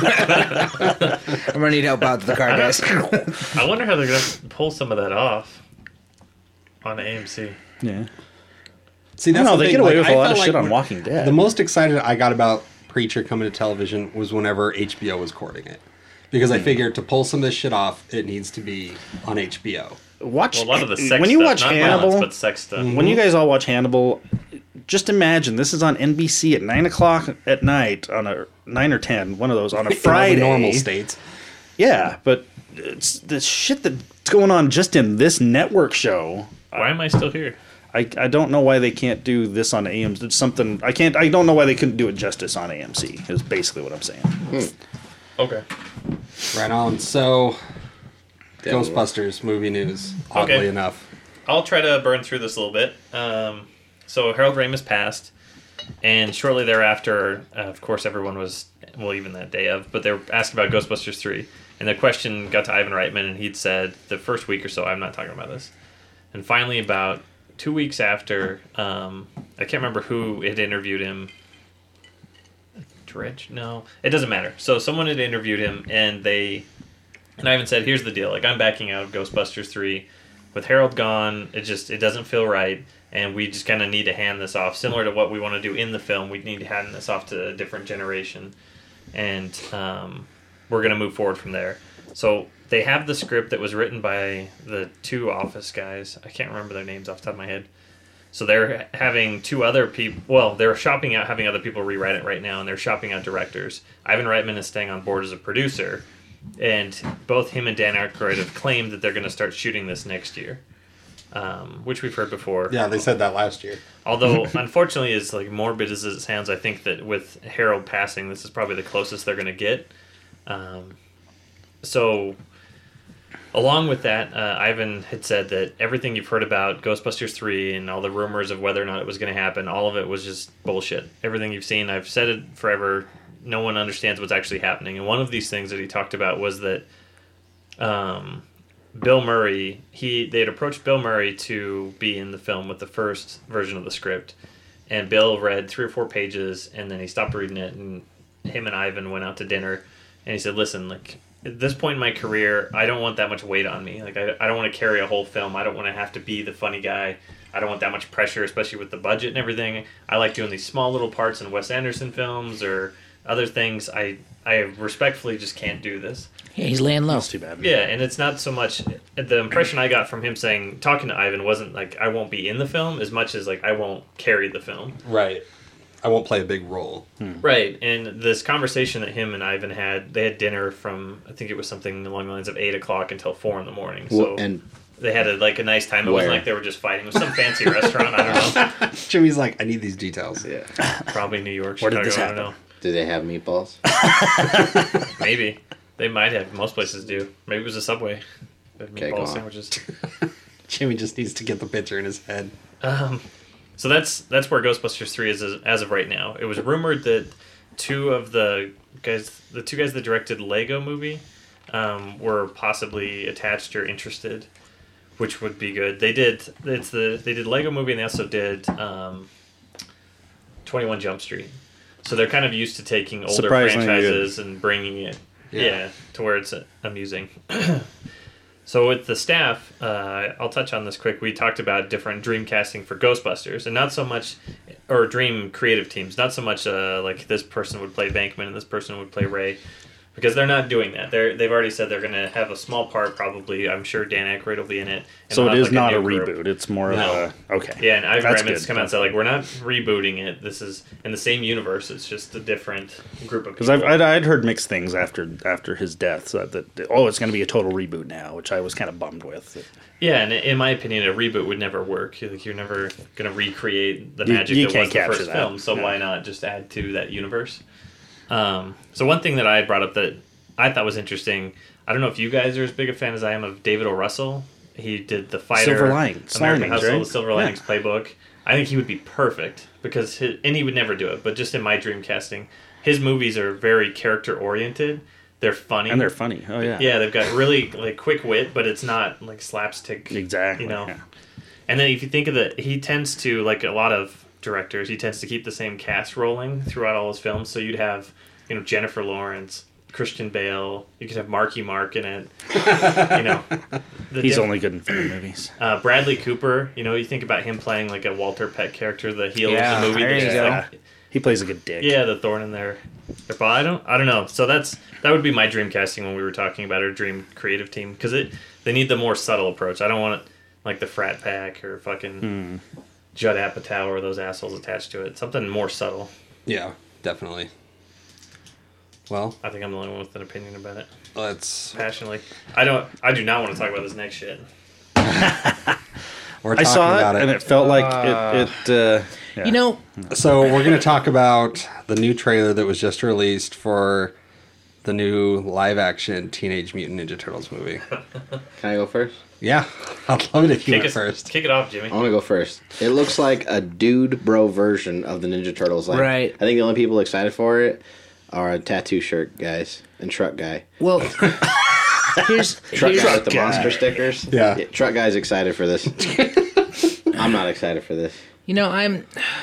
Speaker 1: I'm gonna need help out to the car, guys.
Speaker 4: I wonder how they're going to pull some of that off on AMC.
Speaker 3: Yeah.
Speaker 2: See,
Speaker 3: No, they
Speaker 2: the
Speaker 3: get
Speaker 2: thing,
Speaker 3: away
Speaker 2: like,
Speaker 3: with
Speaker 2: I
Speaker 3: a lot
Speaker 2: felt
Speaker 3: of
Speaker 2: like
Speaker 3: shit on
Speaker 2: when-
Speaker 3: Walking Dead.
Speaker 2: The most excited I got about Preacher coming to television was whenever HBO was courting it. Because I figured to pull some of this shit off, it needs to be on HBO.
Speaker 3: Watch
Speaker 4: Well, a lot of the sex
Speaker 3: when you
Speaker 4: stuff,
Speaker 3: watch
Speaker 4: not
Speaker 3: Hannibal.
Speaker 4: violence, but sex stuff.
Speaker 3: When you guys all watch Hannibal, just imagine this is on NBC at 9:00 at night on a 9 or 10, one of those on a
Speaker 2: In all the
Speaker 3: Friday.
Speaker 2: normal states.
Speaker 3: Yeah, but it's the shit that's going on just in this network show.
Speaker 4: Why am I still here?
Speaker 3: I don't know why they can't do this on AMC. It's something I don't know why they couldn't do it justice on AMC. Is basically what I'm saying.
Speaker 4: Okay.
Speaker 2: Right on. So,
Speaker 5: Damn.
Speaker 2: Ghostbusters movie news, oddly
Speaker 4: Okay.
Speaker 2: enough.
Speaker 4: I'll try to burn through this a little bit. So Harold Ramis passed, and shortly thereafter, of course, everyone was, well, even that day of, but they were asked about Ghostbusters 3. And the question got to Ivan Reitman, and he'd said the first week or so, I'm not talking about this. And finally, about 2 weeks after, I can't remember who had interviewed him. Dredge? No, it doesn't matter. So someone had interviewed him, and Ivan said, "Here's the deal. Like, I'm backing out of Ghostbusters 3. With Harold gone, it doesn't feel right, and we just kind of need to hand this off. Similar to what we want to do in the film, we need to hand this off to a different generation, and we're going to move forward from there." So they have the script that was written by the two Office guys. I can't remember their names off the top of my head. So they're having two other people. Well, they're shopping out having other people rewrite it right now, and they're shopping out directors. Ivan Reitman is staying on board as a producer, and both him and Dan Aykroyd have claimed that they're going to start shooting this next year, which we've heard before.
Speaker 2: Yeah, they said that last year.
Speaker 4: Although, unfortunately, as like morbid as it sounds, I think that with Harold passing, this is probably the closest they're going to get. So, along with that, Ivan had said that everything you've heard about Ghostbusters 3 and all the rumors of whether or not it was going to happen, all of it was just bullshit. Everything you've seen, I've said it forever, no one understands what's actually happening. And one of these things that he talked about was that Bill Murray, they had approached Bill Murray to be in the film with the first version of the script. And Bill read 3 or 4 pages, and then he stopped reading it, and him and Ivan went out to dinner, and he said, "Listen, like, at this point in my career, I don't want that much weight on me. Like, I don't want to carry a whole film. I don't want to have to be the funny guy. I don't want that much pressure, especially with the budget and everything. I like doing these small little parts in Wes Anderson films or other things. I respectfully just can't do this."
Speaker 1: Yeah, he's laying low.
Speaker 3: That's too bad.
Speaker 4: Yeah, and it's not so much the impression I got from him talking to Ivan wasn't like I won't be in the film as much as like I won't carry the film.
Speaker 2: Right. I won't play a big role.
Speaker 4: Right, and this conversation that him and Ivan had, they had dinner from, I think it was something along the lines of 8 o'clock until 4 in the morning. So
Speaker 5: and
Speaker 4: they had a nice time. It wasn't
Speaker 5: Where?
Speaker 4: like they were just fighting. It was some fancy restaurant. I don't know.
Speaker 2: Jimmy's like, I need these details.
Speaker 5: yeah,
Speaker 4: Probably New York,
Speaker 3: Where did
Speaker 4: Chicago.
Speaker 3: this
Speaker 4: I
Speaker 3: happen?
Speaker 4: don't know.
Speaker 5: do they have meatballs?
Speaker 4: Maybe. They might have. Most places do. Maybe it was a Subway. They had
Speaker 5: Okay, go
Speaker 4: meatball
Speaker 5: on.
Speaker 4: sandwiches.
Speaker 2: Jimmy just needs to get the picture in his head.
Speaker 4: So that's where Ghostbusters 3 is as of right now. It was rumored that the two guys that directed Lego Movie, were possibly attached or interested, which would be good. They did Lego Movie, and they also did 21 Jump Street. So they're kind of used to taking older
Speaker 3: Surprisingly
Speaker 4: franchises and bringing it to where it's amusing. So with the staff, I'll touch on this quick. We talked about different dream casting for Ghostbusters, and not so much, or dream creative teams, not so much like this person would play Bankman and this person would play Ray, because they're not doing that. They've already said they're going to have a small part, probably. I'm sure Dan Aykroyd will be in it. And
Speaker 3: So
Speaker 4: they'll
Speaker 3: it
Speaker 4: have,
Speaker 3: is not a
Speaker 4: new group.
Speaker 3: reboot. It's more
Speaker 4: No.
Speaker 3: of a okay.
Speaker 4: Yeah, and Ivan
Speaker 3: That's
Speaker 4: Reitman's
Speaker 3: good.
Speaker 4: come out and said, like, we're not rebooting it. This is in the same universe. It's just a different group of
Speaker 3: Because
Speaker 4: people.
Speaker 3: I'd heard mixed things after his death. So that it's going to be a total reboot now, which I was kind of bummed with.
Speaker 4: Yeah, and in my opinion, a reboot would never work. You're never going to recreate the
Speaker 3: You-
Speaker 4: magic
Speaker 3: you
Speaker 4: that
Speaker 3: can't
Speaker 4: was the
Speaker 3: capture
Speaker 4: first
Speaker 3: that.
Speaker 4: film, so
Speaker 3: Yeah.
Speaker 4: why not just add to that universe? So one thing that I brought up that I thought was interesting, I don't know if you guys are as big a fan as I am of David O. Russell. He did The Fighter,
Speaker 3: Silver Linings,
Speaker 4: American Hustle,
Speaker 3: right?
Speaker 4: the Silver Linings Playbook. I think he would be perfect, because and he would never do it, but just in my dream casting, his movies are very character-oriented. They're funny.
Speaker 3: And they're funny. Oh yeah.
Speaker 4: Yeah, they've got really quick wit, but it's not like slapstick.
Speaker 3: Exactly.
Speaker 4: You know.
Speaker 3: yeah.
Speaker 4: And then if you think of he tends to, like a lot of directors, he tends to keep the same cast rolling throughout all his films. So you'd have, Jennifer Lawrence, Christian Bale. You could have Marky Mark in it.
Speaker 3: He's only good in funny movies.
Speaker 4: Bradley Cooper. You think about him playing like a Walter Peck character, the heel
Speaker 1: Yeah,
Speaker 4: of the movie.
Speaker 1: there
Speaker 4: that's
Speaker 1: you
Speaker 4: just
Speaker 1: go.
Speaker 4: like-
Speaker 3: He plays a good dick.
Speaker 4: yeah, the thorn in their paw. I don't know. So that would be my dream casting when we were talking about our dream creative team, because they need the more subtle approach. I don't want it like the Frat Pack or fucking Judd Apatow or those assholes attached to it. Something more subtle.
Speaker 2: Yeah, definitely. Well,
Speaker 4: I think I'm the only one with an opinion about it.
Speaker 2: let's.
Speaker 4: Passionately, I do not want to talk about this next shit.
Speaker 2: We're
Speaker 3: I
Speaker 2: talking
Speaker 3: saw
Speaker 2: about
Speaker 3: it, and it felt like it. Yeah.
Speaker 2: So we're going to talk about the new trailer that was just released for the new live-action Teenage Mutant Ninja Turtles movie.
Speaker 5: Can I go first?
Speaker 2: Yeah, I'd love it if you went first.
Speaker 4: Kick it off, Jimmy.
Speaker 5: I want to go first. It looks like a dude bro version of the Ninja Turtles. Like,
Speaker 1: Right.
Speaker 5: I think the only people excited for it are a tattoo shirt guys and truck guy.
Speaker 1: Well, here's
Speaker 5: Truck guy with the
Speaker 3: guy.
Speaker 5: monster stickers.
Speaker 2: Yeah.
Speaker 5: Truck guy's excited for this. I'm not excited for this
Speaker 1: I'm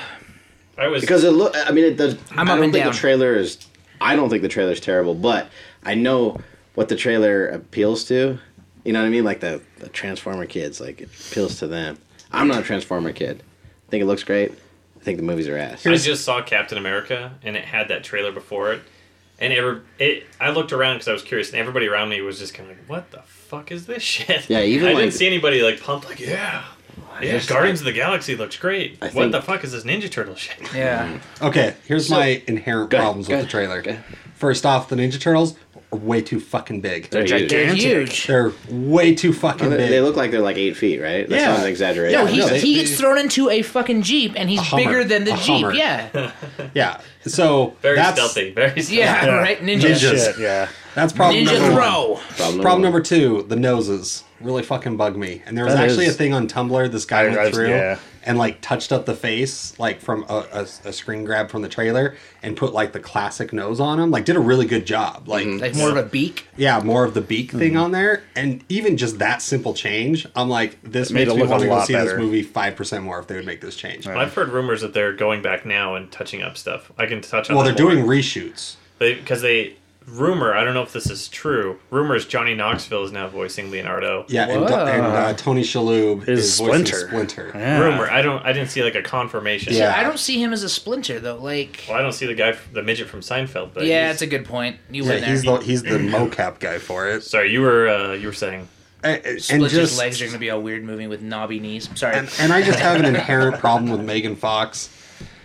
Speaker 4: I was
Speaker 5: because it look. I mean, it does.
Speaker 1: I'm
Speaker 5: I
Speaker 1: up
Speaker 5: don't
Speaker 1: and
Speaker 5: think
Speaker 1: down.
Speaker 5: the trailer is. I don't think the trailer's terrible, but I know what the trailer appeals to. You know what I mean? Like the Transformer kids, like it appeals to them. I'm not a Transformer kid. I think it looks great. I think the movies are ass.
Speaker 4: I just saw Captain America, and it had that trailer before it. And I looked around because I was curious, and everybody around me was just kind of like, "What the fuck is this shit?"
Speaker 5: Yeah, even
Speaker 4: I
Speaker 5: like-
Speaker 4: didn't see anybody like pumped, like, "Yeah,
Speaker 5: just-
Speaker 4: Guardians of the Galaxy looks great."
Speaker 5: I
Speaker 4: What
Speaker 5: think-
Speaker 4: the fuck is this Ninja Turtle shit?
Speaker 1: yeah.
Speaker 2: Okay, here's my inherent
Speaker 5: Go ahead,
Speaker 2: problems
Speaker 5: go
Speaker 2: with the
Speaker 5: ahead,
Speaker 2: trailer.
Speaker 5: go ahead.
Speaker 2: First off, the Ninja Turtles are way too fucking big.
Speaker 5: They're huge.
Speaker 1: They're huge.
Speaker 2: They're way too fucking big.
Speaker 5: They look like they're like 8 feet, right? That's
Speaker 2: Yeah.
Speaker 5: not an exaggeration.
Speaker 1: No,
Speaker 2: no,
Speaker 1: he gets thrown into a fucking Jeep, and he's
Speaker 2: Hummer.
Speaker 1: bigger than the
Speaker 2: A
Speaker 1: Jeep.
Speaker 2: Hummer.
Speaker 1: Yeah.
Speaker 2: Yeah, so
Speaker 4: Very
Speaker 2: that's
Speaker 4: stealthy. Very stealthy.
Speaker 1: Yeah, right? Ninja.
Speaker 2: Ninjas.
Speaker 3: Shit, yeah.
Speaker 2: that's problem
Speaker 1: Ninja
Speaker 2: number one.
Speaker 1: throw.
Speaker 2: Problem number two, the noses really fucking bug me. And there was
Speaker 3: That
Speaker 2: actually
Speaker 3: is-
Speaker 2: a thing on Tumblr this guy went through
Speaker 3: yeah.
Speaker 2: and like touched up the face like from a screen grab from the trailer and put like the classic nose on him. Like did a really good job. Like
Speaker 1: Like more of a beak.
Speaker 2: yeah, more of the beak thing on there. And even just that simple change, I'm like, this
Speaker 3: made
Speaker 2: makes
Speaker 3: it
Speaker 2: me
Speaker 3: look
Speaker 2: want
Speaker 3: a
Speaker 2: to go
Speaker 3: lot
Speaker 2: see this
Speaker 3: better.
Speaker 2: movie 5% more if they would make this change.
Speaker 4: I've heard rumors that they're going back now and touching up stuff. I can touch on
Speaker 2: Well,
Speaker 4: that
Speaker 2: they're
Speaker 4: more.
Speaker 2: doing reshoots.
Speaker 4: Because rumor, I don't know if this is true. Rumor is Johnny Knoxville is now voicing Leonardo.
Speaker 2: Yeah, and,
Speaker 1: Whoa.
Speaker 2: Tony Shalhoub
Speaker 3: Is
Speaker 2: is voicing
Speaker 3: Splinter.
Speaker 2: Splinter.
Speaker 3: Yeah.
Speaker 4: Rumor. I didn't see like a confirmation.
Speaker 2: Yeah.
Speaker 1: I don't see him as a Splinter, though. Like,
Speaker 4: Well, I don't see the midget from Seinfeld. But
Speaker 1: yeah,
Speaker 4: he's-
Speaker 1: that's a good point. You
Speaker 2: Yeah,
Speaker 1: went there.
Speaker 2: he's the mocap guy for it.
Speaker 4: Sorry, you were saying.
Speaker 2: And
Speaker 1: Splinter's
Speaker 2: just
Speaker 1: legs are going to be a weird movie with knobby knees. Sorry.
Speaker 2: and I just have an inherent problem with Megan Fox.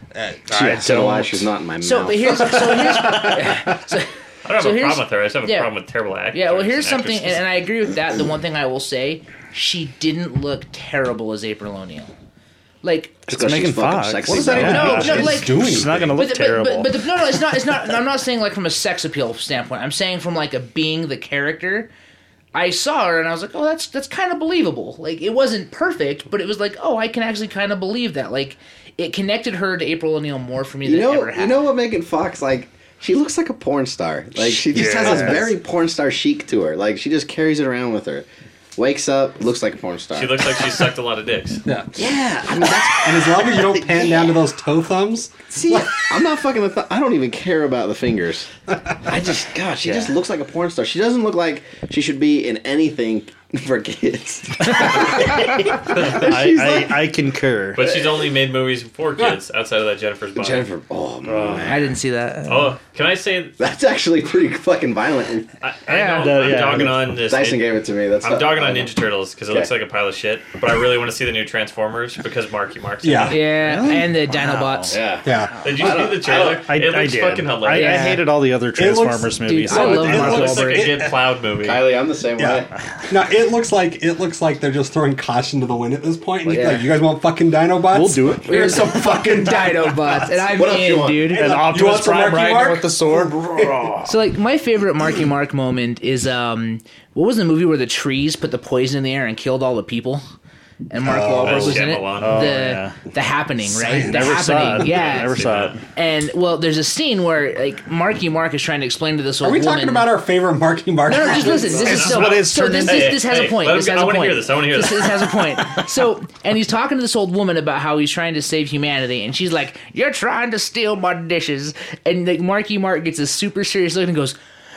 Speaker 5: That's why she's not in my
Speaker 1: So,
Speaker 5: mouth.
Speaker 1: but here's
Speaker 4: I don't have
Speaker 1: So
Speaker 4: a
Speaker 1: here's-
Speaker 4: problem with her. I just have a
Speaker 1: yeah.
Speaker 4: problem with terrible actors.
Speaker 1: yeah. Well, here's
Speaker 4: and
Speaker 1: something,
Speaker 4: actresses.
Speaker 1: and I agree with that. The one thing I will say, she didn't look terrible as April O'Neil. Like,
Speaker 5: Just 'cause
Speaker 3: Megan
Speaker 5: she's fucking
Speaker 3: Fox.
Speaker 5: sexy.
Speaker 2: What does that even
Speaker 3: Yeah.
Speaker 2: mean?
Speaker 1: No,
Speaker 2: She's
Speaker 1: like-
Speaker 2: doing
Speaker 3: She's not going to look terrible.
Speaker 1: But no, it's not. It's not. I'm not saying like from a sex appeal standpoint. I'm saying from like a being the character. I saw her and I was like, oh, that's kind of believable. Like it wasn't perfect, but it was like, oh, I can actually kind of believe that. Like it connected her to April O'Neil more for me than it ever had.
Speaker 5: You know what Megan Fox, like, she looks like a porn star. Like, she just has this
Speaker 3: Yes.
Speaker 5: very porn star chic to her. Like, she just carries it around with her. Wakes up, looks like a porn star.
Speaker 4: She looks like she sucked a lot of dicks.
Speaker 2: Yeah.
Speaker 5: yeah, I mean, that's...
Speaker 2: And as long as you don't pan down to those toe thumbs,
Speaker 5: See, I'm not fucking with... I don't even care about the fingers. I just... God, she just looks like a porn star. She doesn't look like she should be in anything for kids.
Speaker 3: I concur.
Speaker 4: But she's only made movies for kids outside of that Jennifer's Body.
Speaker 5: Jennifer... Oh, man.
Speaker 1: I didn't see that.
Speaker 4: Oh, can I say
Speaker 5: That's actually pretty fucking violent.
Speaker 4: I
Speaker 1: Yeah.
Speaker 4: know I'm
Speaker 3: Yeah.
Speaker 4: dogging on this.
Speaker 5: Dyson gave it to me. That's
Speaker 4: I'm dogging on Ninja Turtles because it looks
Speaker 5: Okay.
Speaker 4: like a pile of shit. But I really want to see the new Transformers because Marky Mark's in
Speaker 2: Yeah.
Speaker 4: it.
Speaker 1: Yeah, and the Dinobots.
Speaker 5: Yeah.
Speaker 2: yeah.
Speaker 4: Did you see the trailer?
Speaker 3: I
Speaker 4: it looks
Speaker 3: did.
Speaker 4: fucking
Speaker 3: I
Speaker 4: hilarious.
Speaker 3: hated all the other Transformers
Speaker 1: Dude,
Speaker 3: movies.
Speaker 1: I love
Speaker 2: it
Speaker 1: Mark
Speaker 4: It looks like
Speaker 1: Wahlberg.
Speaker 4: a Get Plowed movie.
Speaker 5: Kylie, I'm the same
Speaker 2: Yeah.
Speaker 5: way.
Speaker 2: No, it looks like they're just throwing caution to the wind at this point. And
Speaker 1: Yeah.
Speaker 2: like, you guys want fucking Dinobots?
Speaker 3: We'll do it.
Speaker 2: Here's some fucking
Speaker 1: Dinobots, and I'm
Speaker 5: What else you
Speaker 1: in,
Speaker 5: want?
Speaker 1: dude.
Speaker 3: And
Speaker 2: You
Speaker 3: Optimus
Speaker 2: want some
Speaker 3: Prime
Speaker 2: Marky
Speaker 3: riding
Speaker 2: Mark?
Speaker 3: with the sword.
Speaker 1: So like my favorite Marky Mark moment is what was the movie where the trees put the poison in the air and killed all the people? And Mark Wahlberg was in it.
Speaker 4: Shyamalan.
Speaker 3: Oh,
Speaker 1: the
Speaker 3: yeah.
Speaker 1: the happening, right?
Speaker 2: Science.
Speaker 1: The
Speaker 3: Never saw
Speaker 1: happening,
Speaker 3: it.
Speaker 1: yeah.
Speaker 3: Never saw it.
Speaker 1: And well, there's a scene where like Marky Mark is trying to explain to this old
Speaker 2: Are we
Speaker 1: woman.
Speaker 2: talking about our favorite Marky Mark?
Speaker 1: No, just listen. This is so.
Speaker 3: what it's
Speaker 1: so
Speaker 3: turned
Speaker 1: this,
Speaker 3: into.
Speaker 1: this has a point.
Speaker 4: let him
Speaker 1: This
Speaker 4: go-
Speaker 1: has
Speaker 4: I
Speaker 1: a
Speaker 4: wanna
Speaker 1: point.
Speaker 4: hear this. I wanna hear this.
Speaker 1: This has a point. So, and he's talking to this old woman about how he's trying to save humanity, and she's like, "You're trying to steal my dishes." And like Marky Mark gets a super serious look and goes,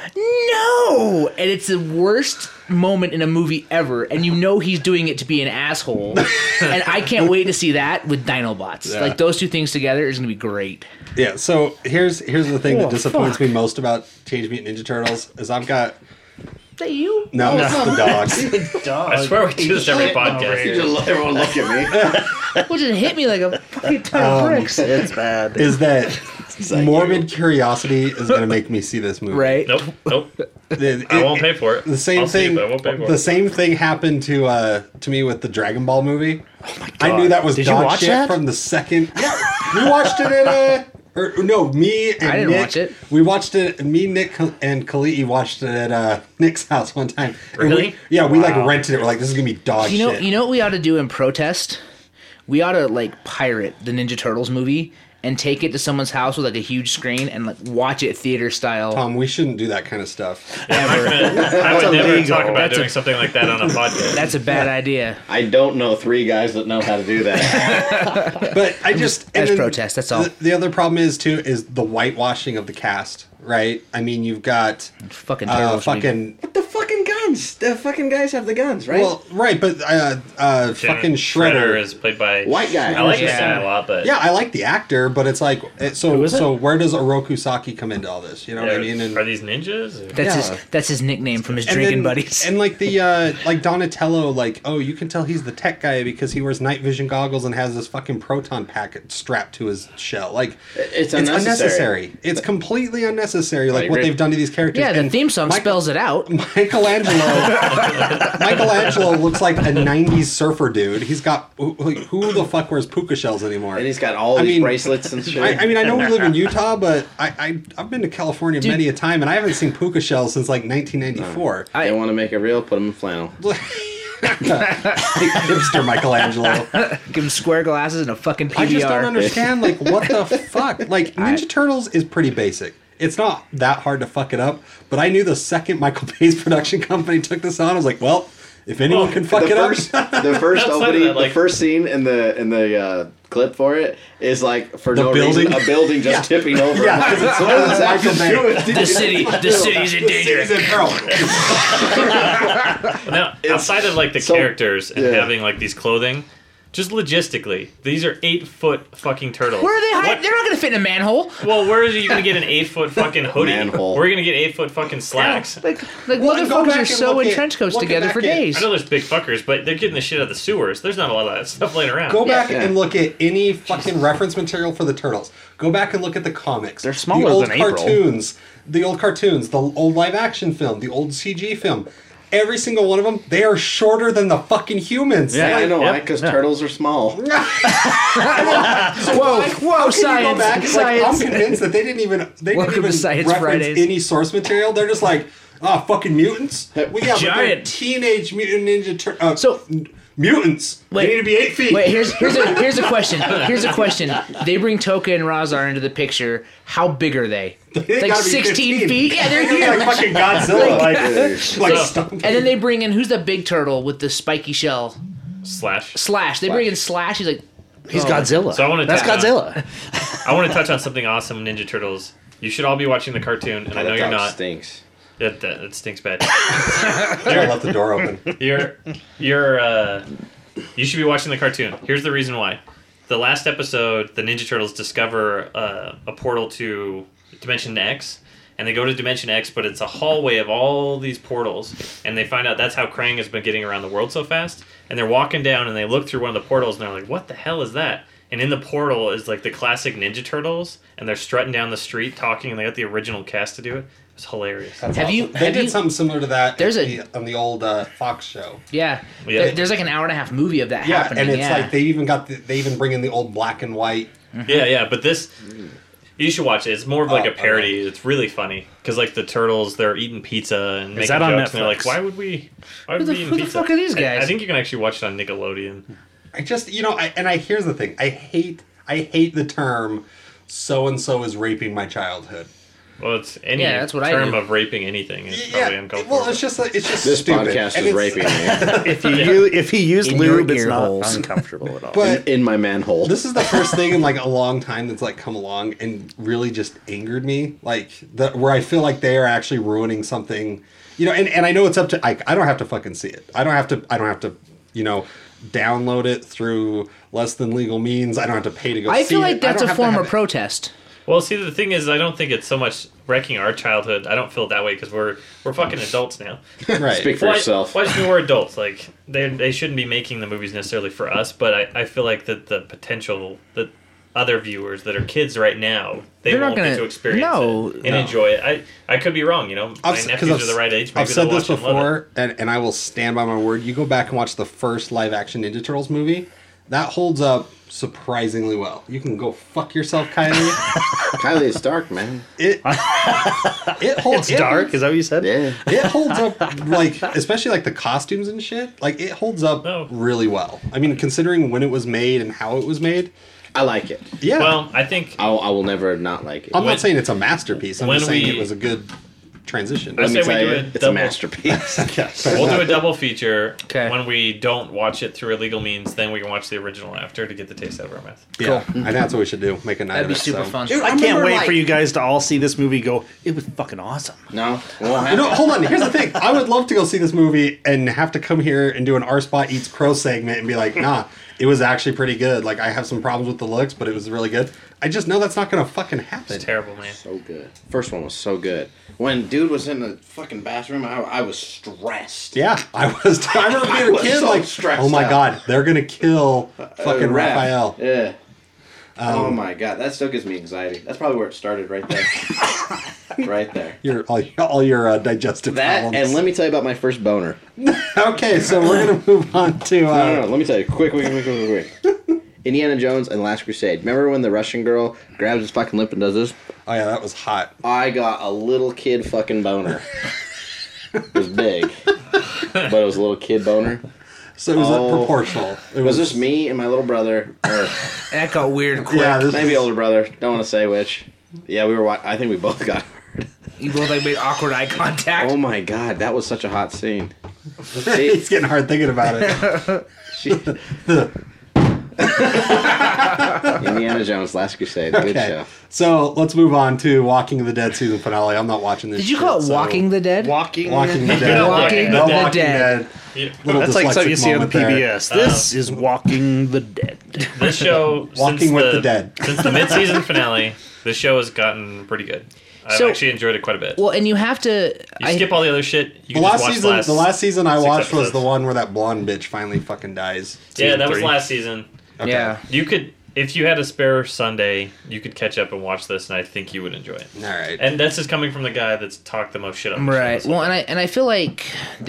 Speaker 1: "No!" And it's the worst moment in a movie ever, and you know he's doing it to be an asshole. And I can't wait to see that with Dinobots.
Speaker 2: Yeah.
Speaker 1: Like those two things together is gonna be great.
Speaker 2: Yeah. So here's the thing that
Speaker 1: Oh,
Speaker 2: disappoints
Speaker 1: fuck.
Speaker 2: me most about Teenage Mutant Ninja Turtles is I've got
Speaker 1: Is that you?
Speaker 2: no, it's the dogs.
Speaker 4: I swear we do this every podcast.
Speaker 5: You just let everyone look at me.
Speaker 1: Well, just hit me like a fucking ton of bricks.
Speaker 3: It's bad.
Speaker 2: Is that morbid curiosity is going to make me see this movie?
Speaker 1: Right?
Speaker 4: Nope. I won't pay for it.
Speaker 2: The same
Speaker 4: I'll see
Speaker 2: thing.
Speaker 4: it, but I won't pay for
Speaker 2: The
Speaker 4: it.
Speaker 2: same thing happened to me with the Dragon Ball movie. Oh my god! I knew that was
Speaker 3: Did you
Speaker 2: dog
Speaker 3: watch
Speaker 2: shit
Speaker 3: that?
Speaker 2: from the second. Yeah, we watched it at or no, me and
Speaker 1: I didn't
Speaker 2: Nick,
Speaker 1: watch it.
Speaker 2: We watched it. Me, Nick, and Khalii watched it at Nick's house one time. And
Speaker 4: Really?
Speaker 2: we like rented it. We're like, this is gonna be dog shit.
Speaker 1: You know what we ought to do in protest? We ought to like pirate the Ninja Turtles movie and take it to someone's house with like a huge screen and like watch it theater style.
Speaker 2: We shouldn't do that kind of stuff.
Speaker 4: I would never
Speaker 3: illegal.
Speaker 4: talk about
Speaker 1: That's
Speaker 4: doing
Speaker 1: a-
Speaker 4: something like that on a podcast.
Speaker 1: That's a bad idea.
Speaker 5: I don't know 3 guys that know how to do that.
Speaker 2: But I just
Speaker 1: as
Speaker 2: and then
Speaker 1: protest, that's all.
Speaker 2: The other problem is the whitewashing of the cast. Right? I mean, you've got
Speaker 1: Fucking terrible.
Speaker 2: fucking.
Speaker 5: But the fucking guns. The fucking guys have the guns, right?
Speaker 2: Well, right, but fucking Shredder.
Speaker 4: is played by
Speaker 5: White guy.
Speaker 4: I like this
Speaker 1: Yeah.
Speaker 4: guy a lot, but
Speaker 2: Yeah, I like the actor, but it's like so.
Speaker 3: Who is it?
Speaker 2: So where does Oroku Saki come into all this? You know what I mean? And,
Speaker 4: are these ninjas? Or?
Speaker 1: That's his nickname from his
Speaker 2: and
Speaker 1: drinking
Speaker 2: then-
Speaker 1: buddies.
Speaker 2: and like the like Donatello, like you can tell he's the tech guy because he wears night vision goggles and has this fucking proton packet strapped to his shell. Like
Speaker 5: It's unnecessary.
Speaker 2: It's completely unnecessary. Like what
Speaker 5: agree.
Speaker 2: they've done to these characters.
Speaker 1: yeah, the
Speaker 2: And
Speaker 1: theme song spells it out.
Speaker 2: Michelangelo looks like a '90s surfer dude. He's got who the fuck wears puka shells anymore?
Speaker 5: And he's got all
Speaker 2: I
Speaker 5: these
Speaker 2: mean-
Speaker 5: bracelets and shit.
Speaker 2: I mean, I know we live in Utah, but I've been to California many a time, and I haven't seen puka shells since like 1994.
Speaker 5: they want to make it real, put them in flannel.
Speaker 2: Hipster Michelangelo.
Speaker 1: Give him square glasses and a fucking PBR.
Speaker 2: I just don't understand, like, what the fuck? Like, Ninja Turtles is pretty basic. It's not that hard to fuck it up, but I knew the second Michael Bay's production company took this on, I was like, well, if anyone can fuck it up.
Speaker 5: The first
Speaker 4: Outside of
Speaker 5: opening,
Speaker 4: that, like-
Speaker 5: the first scene in the clip for it is like for
Speaker 2: The
Speaker 5: no
Speaker 2: building?
Speaker 5: reason a building just tipping over.
Speaker 2: Yeah,
Speaker 5: I'm like,
Speaker 2: 'cause it's
Speaker 5: what does that
Speaker 2: Michael
Speaker 5: have to
Speaker 2: Bay.
Speaker 5: do with
Speaker 1: the city's in danger.
Speaker 4: Now, outside of like the
Speaker 5: so-
Speaker 4: characters and
Speaker 5: yeah.
Speaker 4: having like these clothing, Just logistically, these are 8-foot fucking turtles.
Speaker 1: Where are they hiding?
Speaker 4: What-
Speaker 1: They're not going to fit in a manhole.
Speaker 4: Well, where are you going to get an 8-foot fucking hoodie?
Speaker 5: Manhole.
Speaker 4: Where are you going to get 8-foot fucking slacks?
Speaker 1: Like
Speaker 2: Well, go
Speaker 1: motherfuckers
Speaker 2: back
Speaker 1: are
Speaker 2: and
Speaker 1: so
Speaker 2: look
Speaker 1: in
Speaker 2: at-
Speaker 1: trench coats
Speaker 2: look at
Speaker 1: together
Speaker 2: that
Speaker 1: for
Speaker 2: kid.
Speaker 1: days.
Speaker 4: I know there's big fuckers, but they're getting the shit out of the sewers. There's not a lot of that stuff laying around.
Speaker 2: Go back
Speaker 5: Yeah.
Speaker 2: and look at any fucking reference material for the Turtles. Go back and look at the comics.
Speaker 3: They're smaller
Speaker 2: the old
Speaker 3: than April.
Speaker 2: cartoons, the old cartoons, the old live action film, the old CG film. Every single one of them, they are shorter than the fucking humans.
Speaker 3: Yeah,
Speaker 5: I
Speaker 2: Like,
Speaker 5: know why,
Speaker 3: Yep.
Speaker 5: because
Speaker 3: Yeah.
Speaker 5: turtles are small.
Speaker 1: Whoa,
Speaker 2: how can you go
Speaker 1: science,
Speaker 2: back? Like, I'm
Speaker 1: science.
Speaker 2: convinced that they didn't even
Speaker 1: Welcome to
Speaker 2: reference
Speaker 1: Science Fridays.
Speaker 2: any source material. They're just like, fucking mutants. Well, yeah, but they're
Speaker 1: Giant.
Speaker 2: teenage mutant ninja turtles.
Speaker 1: So-
Speaker 2: mutants.
Speaker 1: Wait.
Speaker 2: They need to be 8 feet.
Speaker 1: Wait, here's a question. Here's a question. They bring Toka and Razar into the picture. How big are they?
Speaker 2: They
Speaker 1: Like
Speaker 2: gotta be
Speaker 1: 16
Speaker 2: 15.
Speaker 1: feet? Yeah, they're
Speaker 2: They're
Speaker 1: huge.
Speaker 2: like fucking Godzilla. like
Speaker 4: So-
Speaker 2: stomp-
Speaker 1: And then they bring in who's the big turtle with the spiky shell?
Speaker 4: Slash.
Speaker 1: Slash. They bring in Slash. He's like,
Speaker 3: He's
Speaker 1: Oh.
Speaker 3: Godzilla.
Speaker 4: So I wanna
Speaker 3: That's
Speaker 4: touch on-
Speaker 3: Godzilla.
Speaker 4: I want to touch on something awesome, Ninja Turtles. You should all be watching the cartoon, and I know
Speaker 5: That
Speaker 4: you're
Speaker 5: dog
Speaker 4: not.
Speaker 5: stinks.
Speaker 4: It stinks bad.
Speaker 2: I left the door open.
Speaker 4: You should be watching the cartoon. Here's the reason why. The last episode, the Ninja Turtles discover a portal to Dimension X, and they go to Dimension X, but it's a hallway of all these portals, and they find out that's how Krang has been getting around the world so fast. And they're walking down, and they look through one of the portals, and they're like, "What the hell is that?" And in the portal is like the classic Ninja Turtles, and they're strutting down the street talking, and they got the original cast to do it. It's hilarious.
Speaker 2: That's
Speaker 1: Have you-
Speaker 2: They
Speaker 1: have
Speaker 2: did
Speaker 1: you-
Speaker 2: something similar to that
Speaker 1: There's
Speaker 2: on the old Fox show.
Speaker 1: yeah.
Speaker 4: Yeah.
Speaker 1: There's like an hour and a half movie of that
Speaker 2: Yeah,
Speaker 1: happening.
Speaker 2: and it's
Speaker 1: yeah.
Speaker 2: like they even bring in the old black and white.
Speaker 4: Yeah, but this you should watch it. It's more of like
Speaker 2: Oh,
Speaker 4: a parody. It's really funny because like the turtles, they're eating pizza and making
Speaker 3: that on
Speaker 4: jokes, and they're like,
Speaker 3: Netflix?
Speaker 4: "Why would we? Why would
Speaker 1: Who the-
Speaker 4: we eat
Speaker 1: who the
Speaker 4: pizza?"
Speaker 1: fuck are these guys?
Speaker 4: I think you can actually watch it on Nickelodeon.
Speaker 2: I just here's the thing. I hate the term "so and so is raping my childhood."
Speaker 4: Well, it's any
Speaker 1: Yeah, that's what I
Speaker 4: term
Speaker 1: do.
Speaker 4: of raping anything is probably uncalled
Speaker 2: well,
Speaker 4: for.
Speaker 2: it's just
Speaker 5: This
Speaker 2: stupid.
Speaker 5: podcast
Speaker 2: And
Speaker 5: is
Speaker 2: it's-
Speaker 5: raping me.
Speaker 3: If he used
Speaker 1: In your
Speaker 3: lube, it's
Speaker 1: ear
Speaker 3: not
Speaker 1: holes.
Speaker 3: uncomfortable at all.
Speaker 2: But
Speaker 5: in my manhole.
Speaker 2: this is the first thing in like a long time that's like come along and really just angered me. Like where I feel like they are actually ruining something, and I know it's up to I don't have to fucking see it. I don't have to download it through less than legal means. I don't have to pay to go see it.
Speaker 1: I feel like that's
Speaker 2: don't
Speaker 1: a
Speaker 2: have to
Speaker 1: form
Speaker 2: have
Speaker 1: of
Speaker 2: it.
Speaker 1: protest.
Speaker 4: Well, see, the thing is, I don't think it's so much wrecking our childhood. I don't feel it that way because we're fucking adults now.
Speaker 2: Right.
Speaker 5: Speak for yourself.
Speaker 4: Why just mean we're adults? Like they shouldn't be making the movies necessarily for us, but I feel like that the potential that other viewers that are kids right now they
Speaker 1: They're not
Speaker 4: won't get
Speaker 1: gonna-
Speaker 4: to experience
Speaker 1: no,
Speaker 4: it and
Speaker 1: no.
Speaker 4: enjoy it. I could be wrong. My
Speaker 2: I've- 'cause
Speaker 4: nephews
Speaker 2: I've-
Speaker 4: are the right age. Maybe
Speaker 2: I've said
Speaker 4: they'll
Speaker 2: this
Speaker 4: watch it and love it.
Speaker 2: before, and I will stand by my word. You go back and watch the first live action Ninja Turtles movie, that holds up surprisingly well. You can go fuck yourself, Kylie.
Speaker 5: Kylie is dark, man.
Speaker 2: It holds
Speaker 3: It's dark. Is that what you said?
Speaker 5: Yeah.
Speaker 2: It holds up like, especially like the costumes and shit. Like it holds up
Speaker 4: Oh.
Speaker 2: really well. I mean, considering when it was made and how it was made.
Speaker 5: I like it.
Speaker 2: Yeah.
Speaker 4: Well, I think
Speaker 5: I will never not like it.
Speaker 2: I'm
Speaker 4: when-
Speaker 2: not saying it's a masterpiece. I'm
Speaker 4: when
Speaker 2: just saying
Speaker 4: we-
Speaker 2: it was a good transition.
Speaker 4: I
Speaker 5: Let me
Speaker 4: say we
Speaker 5: tell
Speaker 4: do
Speaker 5: you,
Speaker 4: a
Speaker 5: it's a
Speaker 4: double-
Speaker 5: masterpiece.
Speaker 2: Yeah, fair
Speaker 4: we'll do a
Speaker 2: enough.
Speaker 4: double feature.
Speaker 1: Okay.
Speaker 4: When we don't watch it through illegal means, then we can watch the original after to get the taste out of our mouth.
Speaker 2: Yeah, and that's what we should do. Make a night
Speaker 1: That'd
Speaker 2: of
Speaker 1: be
Speaker 2: it,
Speaker 1: super
Speaker 2: so.
Speaker 1: fun.
Speaker 3: Dude, I can't
Speaker 1: remember,
Speaker 3: wait
Speaker 1: like-
Speaker 3: for you guys to all see this movie. Go, it was fucking awesome.
Speaker 5: No, it won't happen.
Speaker 2: No, hold on. Here's the thing. I would love to go see this movie and have to come here and do an R Spot Eats Crow segment and be like, nah, it was actually pretty good. Like, I have some problems with the looks, but it was really good. I just know that's not going to fucking happen.
Speaker 4: It's terrible, man.
Speaker 5: So good. First one was so good. When dude was in the fucking bathroom, I was stressed.
Speaker 2: Yeah, I was. I remember
Speaker 5: I
Speaker 2: being a
Speaker 5: was
Speaker 2: kid,
Speaker 5: so
Speaker 2: like,
Speaker 5: stressed
Speaker 2: oh my
Speaker 5: out.
Speaker 2: god, they're gonna kill fucking
Speaker 5: Raph.
Speaker 2: Raphael.
Speaker 5: Yeah. Oh my god, that still gives me anxiety. That's probably where it started, right there. Right there.
Speaker 2: All your digestive
Speaker 5: That,
Speaker 2: problems.
Speaker 5: and let me tell you about my first boner.
Speaker 2: Okay, so we're gonna move on to.
Speaker 5: No, let me tell you. Quick. Indiana Jones and Last Crusade. Remember when the Russian girl grabs his fucking lip and does this?
Speaker 2: Oh yeah, that was hot.
Speaker 5: I got a little kid fucking boner. It was big, but it was a little kid boner.
Speaker 2: So it was
Speaker 5: Oh.
Speaker 2: proportional. It
Speaker 5: Was this me and my little brother, or
Speaker 1: That got weird quick.
Speaker 2: Yeah, this
Speaker 5: maybe older brother? Don't want to say which. Yeah, we were. I think we both got hurt.
Speaker 1: You both like made awkward eye contact.
Speaker 5: Oh my god, that was such a hot scene.
Speaker 2: it's getting hard thinking about it.
Speaker 5: She, Indiana Jones, Last Crusade. Good show.
Speaker 2: So let's move on to Walking the Dead season finale. I'm not watching this.
Speaker 1: Did you call it Walking the Dead?
Speaker 3: Walking
Speaker 2: the Dead?
Speaker 1: Walking
Speaker 2: No
Speaker 1: the
Speaker 2: Walking
Speaker 1: Dead.
Speaker 4: Yeah.
Speaker 2: Little
Speaker 3: That's like something you
Speaker 2: dyslexic
Speaker 3: see on
Speaker 2: moment there.
Speaker 3: PBS. This is Walking the Dead.
Speaker 4: This show,
Speaker 2: Walking
Speaker 4: since
Speaker 2: with the Dead.
Speaker 4: since the mid-season finale, this show has gotten pretty good. I've
Speaker 1: So-
Speaker 4: actually enjoyed it quite a bit.
Speaker 1: Well, and you have to.
Speaker 4: You skip all the other shit. You
Speaker 2: The
Speaker 4: can
Speaker 2: last
Speaker 4: just watch
Speaker 2: season, the last season I
Speaker 4: 6
Speaker 2: watched was
Speaker 4: episodes.
Speaker 2: the one where that blonde bitch finally fucking dies.
Speaker 4: Yeah,
Speaker 3: Season
Speaker 4: that was
Speaker 3: 3.
Speaker 4: last season.
Speaker 2: Okay.
Speaker 1: Yeah.
Speaker 4: You could, if you had a spare Sunday, you could catch up and watch this, and I think you would enjoy it.
Speaker 2: All right.
Speaker 4: And that's just coming from the guy that's talked the most shit on the
Speaker 1: Right.
Speaker 4: show.
Speaker 1: Well, and I feel like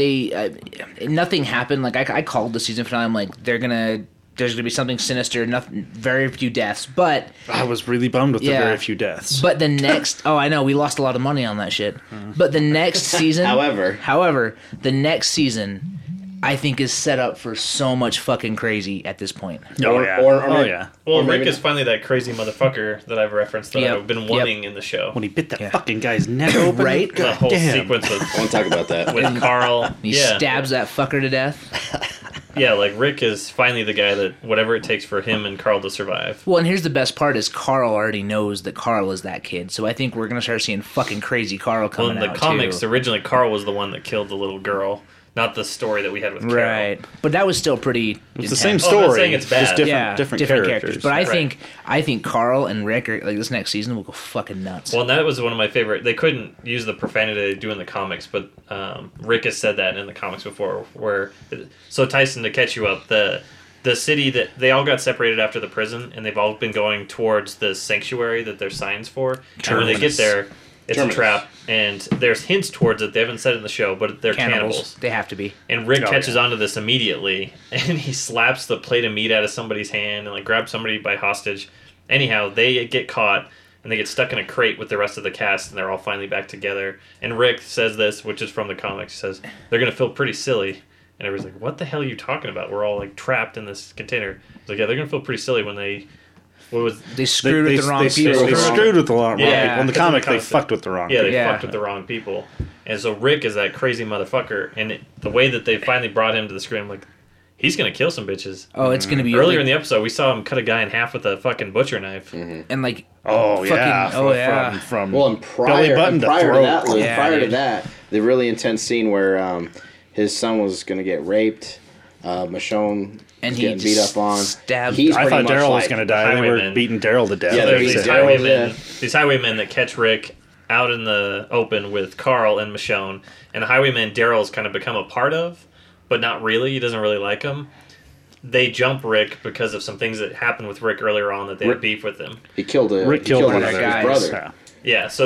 Speaker 1: nothing happened. Like I called the season finale. I'm like, there's gonna be something sinister. Nothing. Very few deaths. But
Speaker 3: I was really bummed with the
Speaker 1: Yeah.
Speaker 3: very few deaths.
Speaker 1: but the next. Oh, I know. We lost a lot of money on that shit. But the next season. However, the next season, I think is set up for so much fucking crazy at this point.
Speaker 3: Oh,
Speaker 5: Or-
Speaker 3: yeah.
Speaker 5: or
Speaker 3: Oh,
Speaker 5: maybe-
Speaker 3: yeah.
Speaker 4: Well,
Speaker 5: Or
Speaker 4: Rick
Speaker 5: maybe
Speaker 4: is finally that crazy motherfucker that I've referenced that
Speaker 1: Yep.
Speaker 4: I've been
Speaker 1: Yep.
Speaker 4: wanting in the show.
Speaker 3: When he bit that
Speaker 1: Yeah.
Speaker 3: fucking guy's neck open.
Speaker 1: Right?
Speaker 4: The
Speaker 3: God
Speaker 4: whole
Speaker 3: damn.
Speaker 4: sequence
Speaker 5: I want to talk about that.
Speaker 4: with Carl.
Speaker 1: He
Speaker 4: yeah.
Speaker 1: stabs that fucker to death.
Speaker 4: Yeah, like Rick is finally the guy that whatever it takes for him and Carl to survive.
Speaker 1: Well, and here's the best part: is Carl already knows that Carl is that kid. So I think we're gonna start seeing fucking crazy Carl
Speaker 4: Well,
Speaker 1: coming
Speaker 4: in the
Speaker 1: out
Speaker 4: comics,
Speaker 1: too.
Speaker 4: originally Carl was the one that killed the little girl, not the story that we had with Carol.
Speaker 1: Right, but that was still pretty.
Speaker 3: It's the same
Speaker 4: Oh, I'm not
Speaker 3: story.
Speaker 4: saying it's bad.
Speaker 3: Just different,
Speaker 1: Yeah,
Speaker 3: different characters.
Speaker 1: But
Speaker 4: Right.
Speaker 1: I think Carl and Rick are like this next season will go fucking nuts.
Speaker 4: Well, and that was one of my favorite. They couldn't use the profanity they do in the comics, but Rick has said that in the comics before. Where so Tyson, to catch you up, the city that they all got separated after the prison, and they've all been going towards the sanctuary that there's signs for. And when they get
Speaker 3: Terminus.
Speaker 4: there, it's
Speaker 5: Terminus.
Speaker 4: a trap, and there's hints towards it. They haven't said it in the show, but they're cannibals.
Speaker 1: They have to be.
Speaker 4: And Rick
Speaker 3: Oh,
Speaker 4: catches
Speaker 3: yeah.
Speaker 4: onto this immediately, and he slaps the plate of meat out of somebody's hand and like grabs somebody by hostage. Anyhow, they get caught and they get stuck in a crate with the rest of the cast, and they're all finally back together. And Rick says this, which is from the comics. He says they're gonna feel pretty silly, and everybody's like, "What the hell are you talking about? We're all like trapped in this container." He's like, "Yeah, they're gonna feel pretty silly when they." What was?
Speaker 1: They screwed with the wrong people.
Speaker 3: They screwed with the wrong
Speaker 4: Yeah.
Speaker 3: people. In the
Speaker 4: Because in
Speaker 3: comic,
Speaker 4: the
Speaker 3: they
Speaker 4: comics-
Speaker 3: fucked with the wrong
Speaker 4: Yeah,
Speaker 3: people.
Speaker 4: they
Speaker 1: Yeah.
Speaker 4: fucked with the wrong people. And so Rick is that crazy motherfucker, and the way that they finally brought him to the screen, I'm like, he's gonna kill some bitches.
Speaker 1: Oh, it's gonna be
Speaker 4: Earlier
Speaker 1: like,
Speaker 4: in the episode, we saw him cut a guy in half with a fucking butcher knife.
Speaker 1: and like
Speaker 3: Oh,
Speaker 1: fucking,
Speaker 3: yeah.
Speaker 1: oh yeah.
Speaker 3: From
Speaker 5: Well, and
Speaker 3: belly button to
Speaker 5: prior to
Speaker 3: throat.
Speaker 5: that, Luke,
Speaker 1: Yeah,
Speaker 5: prior to
Speaker 1: dude.
Speaker 5: that, the really intense scene where his son was going to get raped, Michonne
Speaker 1: And
Speaker 5: was
Speaker 1: he
Speaker 5: getting beat
Speaker 1: just
Speaker 5: up on.
Speaker 1: stabbed-
Speaker 5: He's
Speaker 3: I
Speaker 5: pretty
Speaker 3: thought
Speaker 5: much
Speaker 3: Daryl was
Speaker 5: like-
Speaker 3: going to die. They were
Speaker 4: highwayman.
Speaker 3: beating Daryl to death.
Speaker 5: Yeah,
Speaker 4: So
Speaker 5: they're
Speaker 4: there's
Speaker 5: beating
Speaker 4: these
Speaker 5: Daryl,
Speaker 4: highwaymen,
Speaker 5: yeah.
Speaker 4: these highwaymen that catch Rick out in the open with Carl and Michonne, and the highwayman Daryl's kind of become a part of, but not really. He doesn't really like him. They jump Rick because of some things that happened with Rick earlier on that they had beef with him.
Speaker 5: He killed
Speaker 3: Rick
Speaker 5: he
Speaker 3: killed
Speaker 5: one
Speaker 3: one
Speaker 5: of
Speaker 3: of
Speaker 5: his
Speaker 1: their guys.
Speaker 5: brother.
Speaker 3: Yeah.
Speaker 4: Yeah,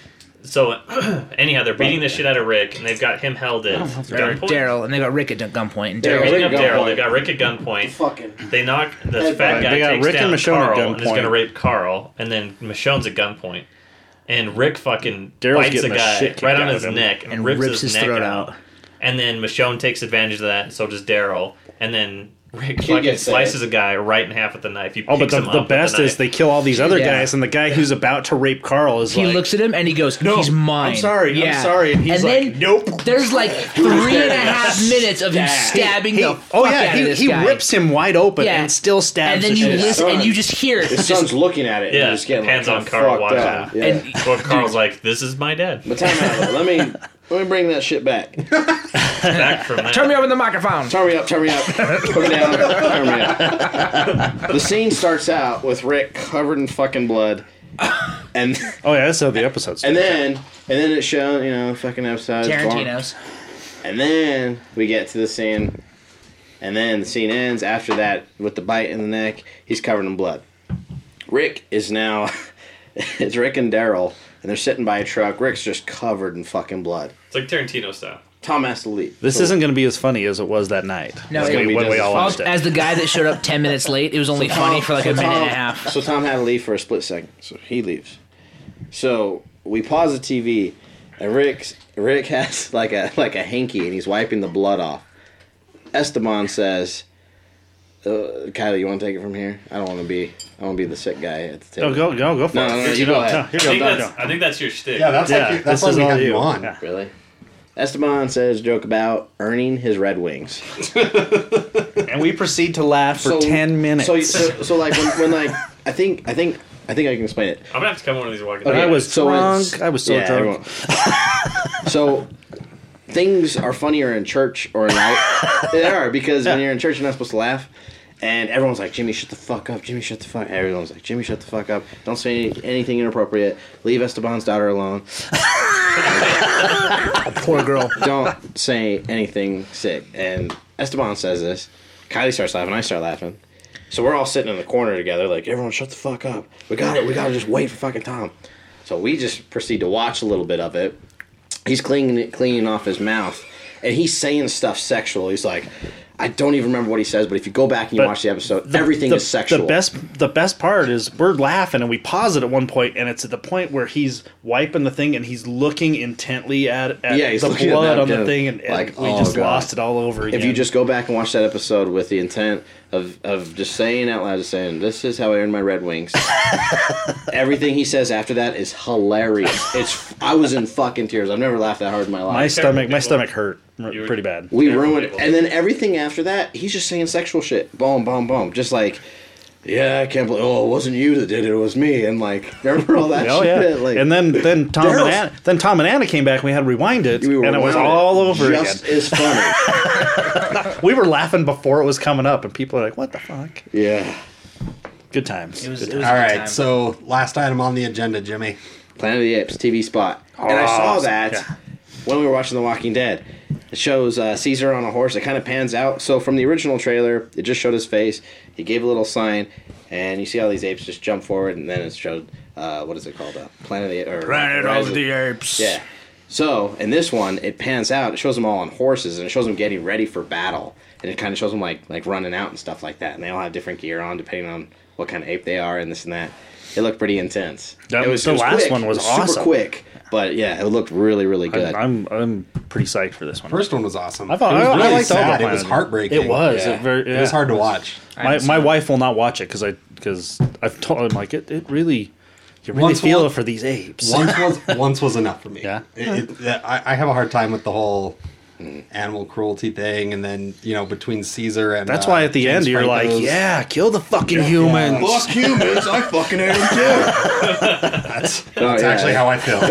Speaker 4: so anyhow, they're beating the shit out of Rick, and they've got him held at
Speaker 1: Or
Speaker 4: gunpoint.
Speaker 1: Daryl, and they got Rick at gunpoint, and
Speaker 5: Yeah,
Speaker 4: They're
Speaker 1: Daryl.
Speaker 4: beating up
Speaker 5: Rick at
Speaker 4: Daryl.
Speaker 5: gunpoint.
Speaker 4: They got Rick at gunpoint.
Speaker 5: Fucking.
Speaker 4: They knock the
Speaker 5: Headbutt.
Speaker 4: fat guy
Speaker 3: They got
Speaker 4: takes
Speaker 3: Rick and
Speaker 4: down
Speaker 3: Michonne at
Speaker 4: Carl and is
Speaker 3: gunpoint.
Speaker 4: going to rape Carl, and then Michonne's at gunpoint, and Rick fucking
Speaker 3: Daryl's
Speaker 4: bites the
Speaker 3: getting the
Speaker 4: guy
Speaker 3: shit kicked
Speaker 4: right on
Speaker 3: out
Speaker 4: his
Speaker 3: of him.
Speaker 4: neck and,
Speaker 1: And
Speaker 4: rips
Speaker 1: rips
Speaker 4: his
Speaker 1: his
Speaker 4: neck
Speaker 1: throat
Speaker 4: out.
Speaker 1: out.
Speaker 4: And then Michonne takes advantage of that, and so does Daryl, and then Rick
Speaker 5: Kid
Speaker 4: fucking
Speaker 5: gets
Speaker 4: slices a guy right in half with a knife. He
Speaker 3: Oh, but
Speaker 4: picks him
Speaker 3: the
Speaker 4: up with
Speaker 3: best is
Speaker 4: knife.
Speaker 3: they kill all these other
Speaker 1: Yeah.
Speaker 3: guys, and the guy who's about to rape Carl is
Speaker 1: He
Speaker 3: like,
Speaker 1: looks at him and he goes,
Speaker 3: No,
Speaker 1: "He's mine."
Speaker 3: I'm sorry,
Speaker 1: Yeah.
Speaker 3: I'm sorry. And he's like,
Speaker 1: then
Speaker 3: nope.
Speaker 1: There's like 3.5 minutes of him stabbing the fuck
Speaker 3: oh yeah,
Speaker 1: out of this
Speaker 3: he
Speaker 1: guy.
Speaker 3: rips him wide open
Speaker 1: Yeah.
Speaker 3: and still stabs
Speaker 1: and then
Speaker 3: the
Speaker 1: you
Speaker 3: shit out of
Speaker 1: listen
Speaker 3: him.
Speaker 1: and you just hear it.
Speaker 5: His
Speaker 1: Just-
Speaker 5: son's looking at it
Speaker 4: Yeah,
Speaker 5: and just getting
Speaker 4: hands
Speaker 5: like,
Speaker 4: on
Speaker 5: kinda
Speaker 4: Carl
Speaker 5: fucked
Speaker 4: watching.
Speaker 5: up. Yeah.
Speaker 1: and
Speaker 4: Well, Carl's like, "This is my dad."
Speaker 5: But time out. Let me bring that shit back.
Speaker 4: Back from that.
Speaker 1: turn me over the microphone.
Speaker 5: Turn me up. Put it down. Turn me up. The scene starts out with Rick covered in fucking blood, and
Speaker 3: Oh yeah, that's how the episode's.
Speaker 5: and then it's shown, fucking episodes.
Speaker 1: Tarantino's.
Speaker 5: And then we get to the scene, and then the scene ends after that with the bite in the neck. He's covered in blood. Rick is now, it's Rick and Daryl, and they're sitting by a truck. Rick's just covered in fucking blood.
Speaker 4: It's like Tarantino style.
Speaker 5: Tom has to leave.
Speaker 3: This
Speaker 5: So-
Speaker 3: isn't going to be as funny as it was that night.
Speaker 1: No,
Speaker 3: it's
Speaker 1: it-
Speaker 3: going to be when we all
Speaker 1: Well,
Speaker 3: watched it.
Speaker 1: as the guy that showed up 10 minutes late, it was only funny for like a minute and a half.
Speaker 5: So Tom had to leave for a split second. So he leaves. So we pause the TV, and Rick has like a hanky, and he's wiping the blood off. Esteban says, "Kylie, you want to take it from here? I want to be the sick guy at the table."
Speaker 3: Go for
Speaker 5: No,
Speaker 3: it.
Speaker 5: no, you go ahead.
Speaker 3: No,
Speaker 4: I
Speaker 3: here
Speaker 4: think
Speaker 3: go,
Speaker 4: that's your shtick.
Speaker 2: Yeah, that's
Speaker 3: Yeah,
Speaker 2: like that's
Speaker 3: this
Speaker 2: why
Speaker 3: is
Speaker 2: we
Speaker 3: all
Speaker 2: have
Speaker 3: you.
Speaker 2: you on.
Speaker 3: Yeah.
Speaker 5: Really? Esteban says a joke about earning his Red Wings.
Speaker 3: And we proceed to laugh for 10 minutes.
Speaker 5: So like when like I think I can explain it.
Speaker 4: I'm gonna have to come one of these walking.
Speaker 3: I was
Speaker 5: so
Speaker 3: drunk. I was so drunk.
Speaker 5: So things are funnier in church or in life. They are, because when you're in church, you're not supposed to laugh. And everyone's like, Jimmy, shut the fuck up. Jimmy, shut the fuck up. Everyone's like, Jimmy, shut the fuck up. Don't say anything inappropriate. Leave Esteban's daughter alone.
Speaker 1: Poor girl.
Speaker 5: Don't say anything sick. And Esteban says this. Kylie starts laughing. I start laughing. So we're all sitting in the corner together, like, everyone shut the fuck up. We gotta just wait for fucking Tom. So we just proceed to watch a little bit of it. He's cleaning off his mouth, and he's saying stuff sexual. He's like, I don't even remember what he says, but if you go back and you watch the episode, everything is sexual.
Speaker 3: The best part is we're laughing, and we pause it at one point, and it's at the point where he's wiping the thing, and he's looking intently at
Speaker 5: he's
Speaker 3: the
Speaker 5: looking
Speaker 3: blood
Speaker 5: at
Speaker 3: on the thing, and
Speaker 5: like,
Speaker 3: we just lost it all over again.
Speaker 5: If you just go back and watch that episode with the intent of just saying out loud, just saying, this is how I earned my Red Wings. Everything he says after that is hilarious. I was in fucking tears. I've never laughed that hard in my life.
Speaker 3: My stomach hurt pretty bad.
Speaker 5: We ruined it. And then everything after that, he's just saying sexual shit. Boom, boom, boom. Just like, yeah, I can't believe, it wasn't you that did it, it was me. And like, remember all that shit?
Speaker 3: Yeah.
Speaker 5: Like,
Speaker 3: and then Tom and Anna came back, and we had to rewind it, and it was all over
Speaker 5: just
Speaker 3: again.
Speaker 5: as funny.
Speaker 3: We were laughing before it was coming up, and people are like, what the fuck?
Speaker 5: Yeah.
Speaker 3: Good times.
Speaker 1: It was
Speaker 2: All right, so last item on the agenda, Jimmy.
Speaker 5: Planet of the Apes TV spot. And I saw that when we were watching The Walking Dead. It shows Caesar on a horse. It kind of pans out. So from the original trailer, it just showed his face. He gave a little sign, and you see all these apes just jump forward, and then it showed, what is it called? Planet of the
Speaker 3: Apes.
Speaker 5: Yeah. So in this one, it pans out. It shows them all on horses, and it shows them getting ready for battle. And it kind of shows them like running out and stuff like that. And they all have different gear on depending on what kind of ape they are and this and that. It looked pretty intense.
Speaker 3: The last
Speaker 5: quick.
Speaker 3: one was awesome.
Speaker 5: Super quick. But yeah, it looked really, really good.
Speaker 3: I'm pretty psyched for this one.
Speaker 2: First one was awesome.
Speaker 3: I thought
Speaker 2: it was really
Speaker 3: I liked
Speaker 2: sad.
Speaker 3: all the
Speaker 2: It was heartbreaking.
Speaker 3: It was.
Speaker 2: Yeah. It was hard to watch.
Speaker 3: My wife will not watch it because I've told her, like, it really, you really feel it for these apes.
Speaker 2: Once was enough for me.
Speaker 3: Yeah.
Speaker 2: I have a hard time with the whole animal cruelty thing, and then between Caesar and
Speaker 3: that's why at the
Speaker 2: James
Speaker 3: end you're
Speaker 2: Franco's,
Speaker 3: like, yeah, kill the fucking humans.
Speaker 5: Fuck humans, I fucking hate them too.
Speaker 2: That's actually how I feel.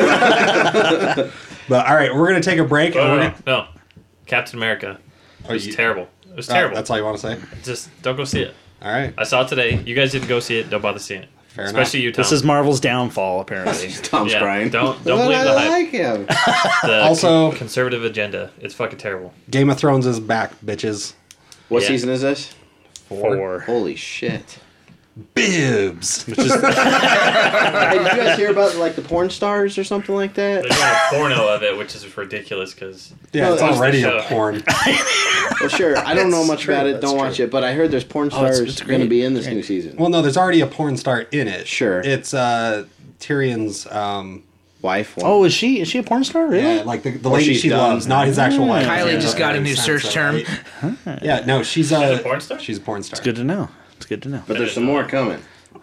Speaker 2: But all right, we're gonna take a break.
Speaker 4: No, Captain America. It was terrible. It was terrible.
Speaker 2: That's all you want to say?
Speaker 4: Just don't go see it.
Speaker 2: All right.
Speaker 4: I saw it today. You guys didn't go see it. Don't bother seeing it.
Speaker 2: Fair
Speaker 4: Especially you, Tom.
Speaker 3: This is Marvel's downfall, apparently.
Speaker 5: Tom's crying.
Speaker 4: Don't believe the
Speaker 5: I
Speaker 4: hype.
Speaker 5: like him.
Speaker 4: The
Speaker 2: Also-
Speaker 4: conservative agenda. It's fucking terrible.
Speaker 2: Game of Thrones is back, bitches.
Speaker 5: What
Speaker 4: Yeah.
Speaker 5: season is this?
Speaker 3: 4.
Speaker 5: Holy shit.
Speaker 2: Bibs.
Speaker 3: Which is
Speaker 5: Hey, did you guys hear about like the porn stars or something like that?
Speaker 4: They're doing a porno of it, which is ridiculous because
Speaker 2: Yeah, it's
Speaker 5: No,
Speaker 2: already
Speaker 4: that's the
Speaker 2: a
Speaker 4: show.
Speaker 2: porn.
Speaker 5: Well, sure. I don't know much
Speaker 3: true,
Speaker 5: about it.
Speaker 3: that's
Speaker 5: Don't watch it. But I heard there's porn stars
Speaker 3: it's
Speaker 5: going to
Speaker 3: great.
Speaker 5: be in this new season.
Speaker 2: Well, no, there's already a porn star in it.
Speaker 5: Sure.
Speaker 2: It's Tyrion's.
Speaker 5: Wife.
Speaker 3: Oh, is she a porn star? Really?
Speaker 2: Yeah, like the lady
Speaker 5: she's
Speaker 2: she
Speaker 5: done.
Speaker 2: loves, not his actual wife.
Speaker 1: Kylie just got a new search term.
Speaker 2: Yeah, no, she's
Speaker 4: a porn star?
Speaker 2: She's a porn star.
Speaker 3: Good to know. It's good to know.
Speaker 5: But there's some more coming.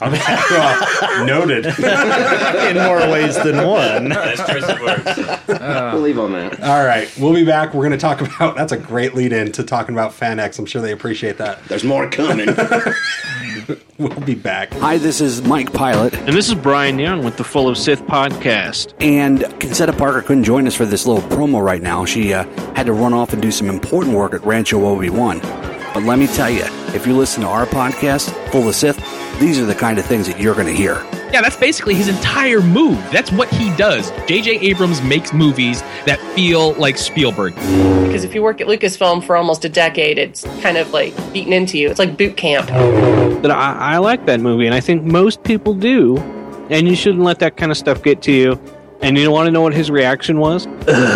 Speaker 2: Noted.
Speaker 3: In more ways than one.
Speaker 4: Nice choice of words.
Speaker 5: We'll leave on that.
Speaker 2: All right, we'll be back. We're going to talk about. That's a great lead in to talking about Fan X. I'm sure they appreciate that.
Speaker 5: There's more coming.
Speaker 2: We'll be back.
Speaker 6: Hi, this is Mike Pilot,
Speaker 7: And this is Brian Young with the Full of Sith podcast.
Speaker 6: and Consetta Parker couldn't join us for this little promo right now. She had to run off and do some important work at Rancho Obi-Wan. But let me tell you, if you listen to our podcast, Full of Sith, these are the kind of things that you're going to hear.
Speaker 8: Yeah, that's basically his entire move. That's what he does. J.J. Abrams makes movies that feel like Spielberg.
Speaker 9: Because if you work at Lucasfilm for almost a decade, it's kind of like beaten into you. It's like boot camp.
Speaker 7: But I like that movie, and I think most people do. And you shouldn't let that kind of stuff get to you. And you want to know what his reaction was?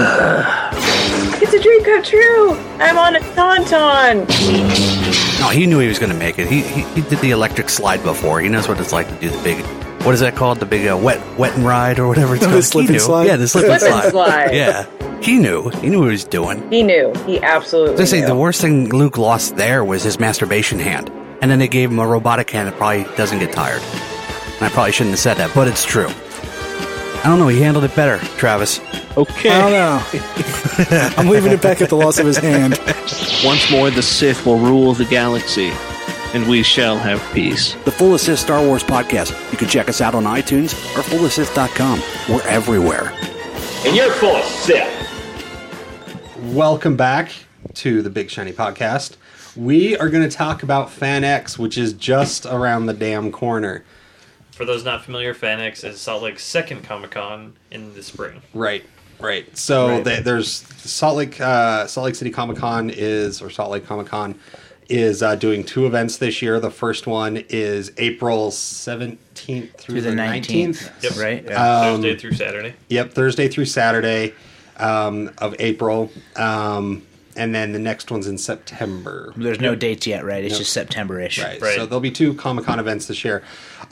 Speaker 10: It's a dream come true. I'm on a Tauntaun.
Speaker 6: No, he knew he was going to make it. He did the electric slide before. He knows what it's like to do the big, what is that called? The big wet and ride or whatever it's called.
Speaker 11: slip and slide?
Speaker 6: Yeah, the slip and
Speaker 10: Slip and
Speaker 6: slide.
Speaker 10: slide.
Speaker 6: Yeah, he knew. He knew what he was doing.
Speaker 10: He knew. He absolutely
Speaker 6: They say
Speaker 10: knew.
Speaker 6: the worst thing Luke lost there was his masturbation hand. And then they gave him a robotic hand that probably doesn't get tired. And I probably shouldn't have said that, but it's true. I don't know. He handled it better, Travis.
Speaker 7: Okay.
Speaker 11: I don't know. I'm leaving it back at the loss of his hand.
Speaker 7: Once more, the Sith will rule the galaxy, and we shall have peace.
Speaker 6: The Full of Sith Star Wars podcast. You can check us out on iTunes or fullofsith.com. We're everywhere.
Speaker 12: And you're full of Sith.
Speaker 2: Welcome back to the Big Shiny Podcast. We are going to talk about Fan X, which is just around the damn corner.
Speaker 4: For those not familiar, Fan X is Salt Lake's second Comic-Con in the spring.
Speaker 2: Right. So
Speaker 4: Right.
Speaker 2: there's Salt Lake City Comic-Con Salt Lake Comic-Con is doing 2 events this year. The first one is April 17th through the 19th.
Speaker 4: Yep.
Speaker 1: Right.
Speaker 4: Thursday through Saturday.
Speaker 2: Yep, Thursday through Saturday of April. And then the next one's in September.
Speaker 1: There's no dates yet, right? It's just September-ish.
Speaker 2: Right. So there'll be 2 Comic-Con events this year.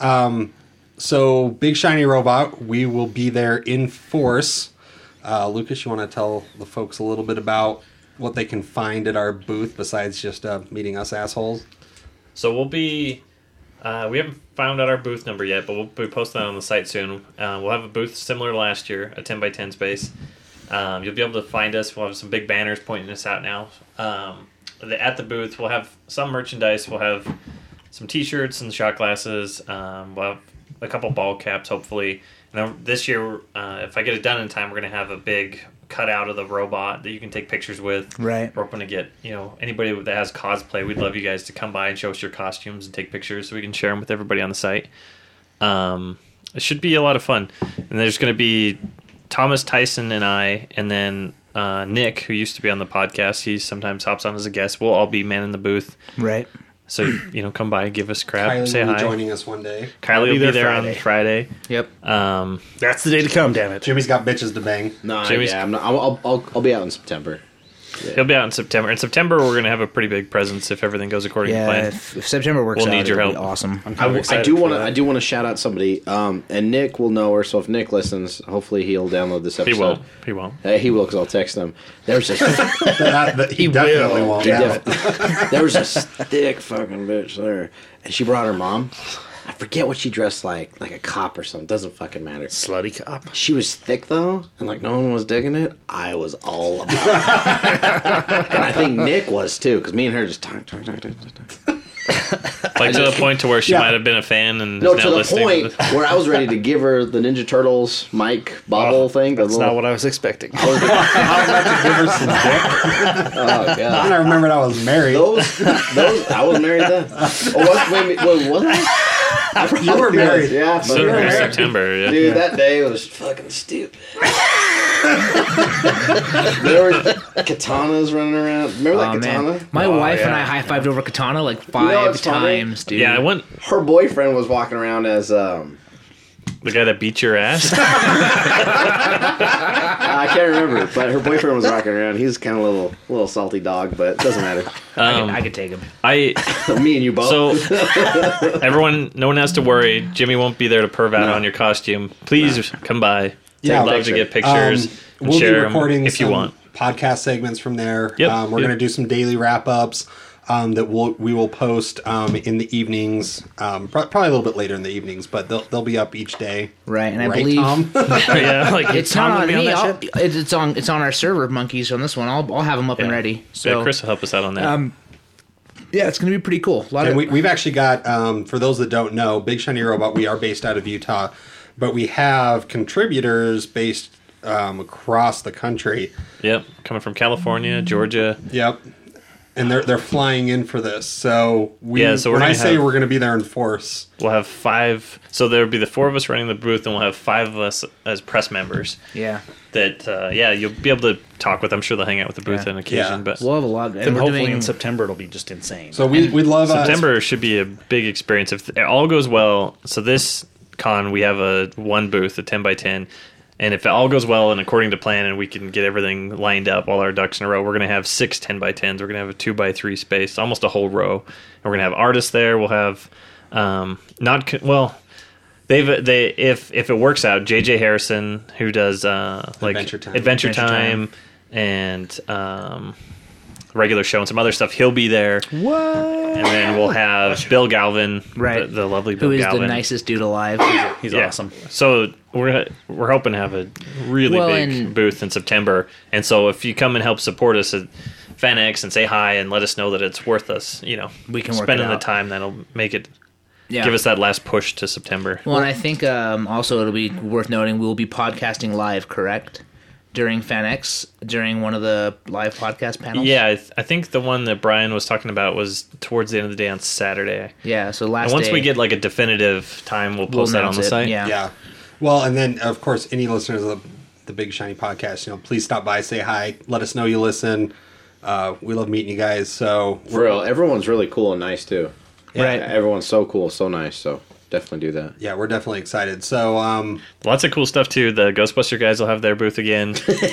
Speaker 2: So Big Shiny Robot, we will be there in force. Lucas, you want to tell the folks a little bit about what they can find at our booth besides just meeting us assholes?
Speaker 4: So we'll be... we haven't found out our booth number yet, but we'll be posting that on the site soon. We'll have a booth similar to last year, a 10x10 space. You'll be able to find us. We'll have some big banners pointing us out now. At the booth, we'll have some merchandise. We'll have some T-shirts and shot glasses. We'll have a couple ball caps, hopefully. And then this year, if I get it done in time, we're going to have a big cutout of the robot that you can take pictures with.
Speaker 1: Right.
Speaker 4: We're hoping to get, anybody that has cosplay, we'd love you guys to come by and show us your costumes and take pictures so we can share them with everybody on the site. It should be a lot of fun. And there's going to be Thomas, Tyson, and I, and then Nick, who used to be on the podcast. He sometimes hops on as a guest. We'll all be manning the booth.
Speaker 1: Right.
Speaker 4: So, come by, give us crap,
Speaker 2: Kylie
Speaker 4: say
Speaker 2: will
Speaker 4: hi.
Speaker 2: be joining us one day.
Speaker 4: Kylie will be there on Friday.
Speaker 1: Yep.
Speaker 3: That's the day to come, damn it.
Speaker 2: Jimmy's got bitches to bang.
Speaker 5: No,
Speaker 4: Jimmy's-
Speaker 5: yeah, I'm not, I'll be out in September.
Speaker 4: He'll be out in September. In September, we're going to have a pretty big presence if everything goes according to plan.
Speaker 1: If September works
Speaker 4: We'll
Speaker 1: out,
Speaker 4: need your
Speaker 1: it'll
Speaker 4: help.
Speaker 1: be awesome.
Speaker 5: I do want to shout out somebody, and Nick will know her. So if Nick listens, hopefully he'll download this episode.
Speaker 4: He won't.
Speaker 5: He will because I'll text him. There's this.
Speaker 2: He definitely won't.
Speaker 5: There was this thick fucking bitch there, and she brought her mom. I forget what she dressed like a cop or something. Doesn't fucking matter.
Speaker 3: Slutty cop.
Speaker 5: She was thick though, and no one was digging it. I was all about it. And I think Nick was too, because me and her just talk.
Speaker 4: To the point to where she might have been a fan and
Speaker 5: No,
Speaker 4: is
Speaker 5: to
Speaker 4: now
Speaker 5: the
Speaker 4: listening.
Speaker 5: point where I was ready to give her the Ninja Turtles mic bobble thing.
Speaker 3: That's not what I was expecting.
Speaker 2: I was about to give her some dick.
Speaker 5: Oh god!
Speaker 2: I remembered I was married.
Speaker 5: Those I was married then. Wait, was I?
Speaker 2: You were married.
Speaker 5: Yeah,
Speaker 4: So
Speaker 5: you were married.
Speaker 4: September, yeah.
Speaker 5: Dude, that day was fucking stupid. There were katanas running around. Remember that katana?
Speaker 1: Man. My wife and I high-fived over Katana like 5
Speaker 5: what's funny?
Speaker 1: times, dude.
Speaker 4: Yeah, I went
Speaker 5: Her boyfriend was walking around as
Speaker 4: the guy that beat your ass.
Speaker 5: I can't remember, but her boyfriend was walking around. He was kind of a little salty dog, but it doesn't matter.
Speaker 1: I could take him.
Speaker 5: Me and you both.
Speaker 4: So everyone, no one has to worry. Jimmy won't be there to perv out on your costume. Please come by.
Speaker 2: Yeah,
Speaker 4: I'd love to get pictures and
Speaker 2: we'll
Speaker 4: share
Speaker 2: be
Speaker 4: them
Speaker 2: recording
Speaker 4: if you
Speaker 2: some
Speaker 4: want.
Speaker 2: podcast segments from there.
Speaker 4: Yep,
Speaker 2: We're going to do some daily wrap-ups that we will post in the evenings, probably a little bit later in the evenings, but they'll be up each day.
Speaker 1: Right, and I
Speaker 2: Right,
Speaker 1: believe
Speaker 2: Tom?
Speaker 4: Yeah, like
Speaker 1: it's
Speaker 4: Tom
Speaker 1: not
Speaker 4: would
Speaker 1: on
Speaker 4: be
Speaker 1: me.
Speaker 4: that shit?
Speaker 1: It's on our server, monkeys. On this one, I'll have them up and ready. So
Speaker 4: yeah, Chris will help us out on that.
Speaker 1: yeah, it's going to be pretty cool. A lot
Speaker 2: And
Speaker 1: of
Speaker 2: we've actually got, for those that don't know, Big Shiny Robot, we are based out of Utah, but we have contributors based across the country.
Speaker 4: Yep, coming from California, Georgia.
Speaker 2: Yep. And they're flying in for this. So
Speaker 4: we're
Speaker 2: when I
Speaker 4: gonna
Speaker 2: say
Speaker 4: have-
Speaker 2: we're going to be there in force.
Speaker 4: We'll have 5. So there will be the 4 of us running the booth, and we'll have 5 of us as press members.
Speaker 1: Yeah.
Speaker 4: That you'll be able to talk with. I'm sure they'll hang out with the booth on occasion.
Speaker 2: Yeah.
Speaker 4: But
Speaker 1: We'll have a lot.
Speaker 3: Then
Speaker 1: And we're
Speaker 3: hopefully
Speaker 1: doing
Speaker 3: in September it'll be just insane.
Speaker 2: So we'd love
Speaker 4: September should be a big experience if it all goes well. So this con we have one booth, a 10x10, and if it all goes well and according to plan, and we can get everything lined up, all our ducks in a row, we're going to have 6 10x10s. We're going to have a 2x3 space, almost a whole row, and we're going to have artists there. We'll have if it works out, JJ Harrison, who does
Speaker 2: Adventure Time.
Speaker 4: Adventure Time, and regular show and some other stuff, he'll be there.
Speaker 1: What?
Speaker 4: And then we'll have Bill Galvin,
Speaker 1: Right.
Speaker 4: the lovely Bill
Speaker 1: Who is
Speaker 4: Galvin.
Speaker 1: the nicest dude alive.
Speaker 3: He's
Speaker 4: Yeah.
Speaker 3: awesome.
Speaker 4: So we're hoping to have a really
Speaker 1: Well,
Speaker 4: big
Speaker 1: and-
Speaker 4: booth in September. And so if you come and help support us at FanX and say hi and let us know that it's worth us,
Speaker 1: We can work
Speaker 4: spending
Speaker 1: it
Speaker 4: the
Speaker 1: out.
Speaker 4: time that'll make it
Speaker 1: Yeah.
Speaker 4: give us that last push to September.
Speaker 1: Well, and I think also it'll be worth noting we will be podcasting live, correct? During FanX, during one of the live podcast panels?
Speaker 4: Yeah, I think the one that Brian was talking about was towards the end of the day on Saturday.
Speaker 1: Yeah, so last
Speaker 4: And once
Speaker 1: day,
Speaker 4: we get like a definitive time, we'll post that on
Speaker 1: announce
Speaker 4: the
Speaker 1: it,
Speaker 4: site.
Speaker 1: Yeah.
Speaker 2: Yeah. Well, and then of course, any listeners of the Big Shiny Podcast, please stop by, say hi, let us know you listen. We love meeting you guys. So
Speaker 5: For real, everyone's really cool and nice too.
Speaker 1: Right.
Speaker 5: Everyone's so cool, so nice. So definitely do that.
Speaker 2: yeah, we're definitely excited. So
Speaker 4: Lots of cool stuff too. The Ghostbuster guys will have their booth again.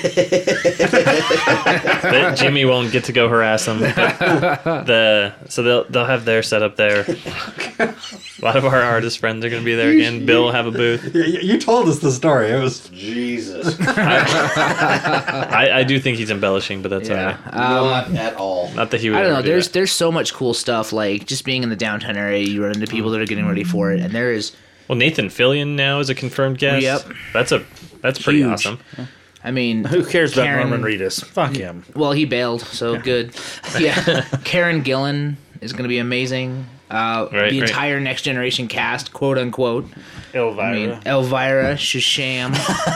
Speaker 4: Jimmy won't get to go harass them. But so they'll have their setup there. A lot of our artist friends are going to be there again. Bill will have a booth.
Speaker 2: you told us the story. It was
Speaker 5: Jesus.
Speaker 4: I do think he's embellishing, but that's all right.
Speaker 5: Not at all.
Speaker 4: Not that he would.
Speaker 1: I don't know.
Speaker 4: ever do
Speaker 1: There's
Speaker 4: that.
Speaker 1: there's so much cool stuff. Like just being in the downtown area, you run into people that are getting ready for it, and there is.
Speaker 4: Well, Nathan Fillion now is a confirmed guest.
Speaker 1: Yep.
Speaker 4: That's pretty
Speaker 1: Huge.
Speaker 4: awesome.
Speaker 1: I mean,
Speaker 3: Who cares
Speaker 1: Karen-
Speaker 3: about Norman Reedus? Fuck him.
Speaker 1: Well, he bailed, so good. Yeah, Karen Gillan is going to be amazing.
Speaker 4: Right,
Speaker 1: the
Speaker 4: right.
Speaker 1: entire Next Generation cast, quote unquote.
Speaker 3: Elvira.
Speaker 1: I mean, Elvira, Shazam.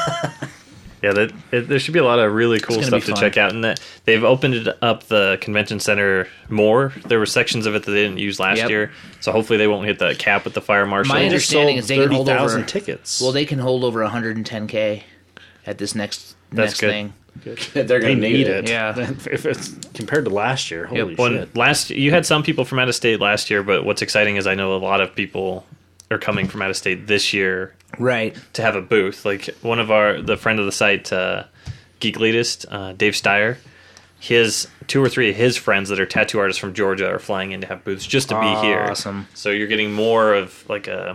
Speaker 4: Yeah, there should be a lot of really cool
Speaker 1: gonna
Speaker 4: stuff
Speaker 1: be
Speaker 4: to
Speaker 1: fun.
Speaker 4: check out, and that they've opened up the convention center more. There were sections of it that they didn't use last
Speaker 1: Yep.
Speaker 4: year, so hopefully they won't hit the cap with the fire marshal.
Speaker 1: My understanding is they can hold
Speaker 3: 30,000
Speaker 1: over
Speaker 3: tickets.
Speaker 1: Well, they can hold over 110K at this next
Speaker 4: That's
Speaker 1: next
Speaker 4: good.
Speaker 1: thing.
Speaker 5: They're
Speaker 3: they
Speaker 5: gonna
Speaker 3: need it.
Speaker 1: Yeah.
Speaker 3: If it's compared to last year, holy
Speaker 4: When
Speaker 3: shit.
Speaker 4: you had some people from out of state last year, but what's exciting is I know a lot of people are coming from out of state this year
Speaker 1: Right.
Speaker 4: to have a booth. Like one of the friend of the site, Geek Elitist, Dave Steyer, his 2 or 3 of his friends that are tattoo artists from Georgia are flying in to have booths just to be here.
Speaker 1: Awesome.
Speaker 4: So you're getting more of like a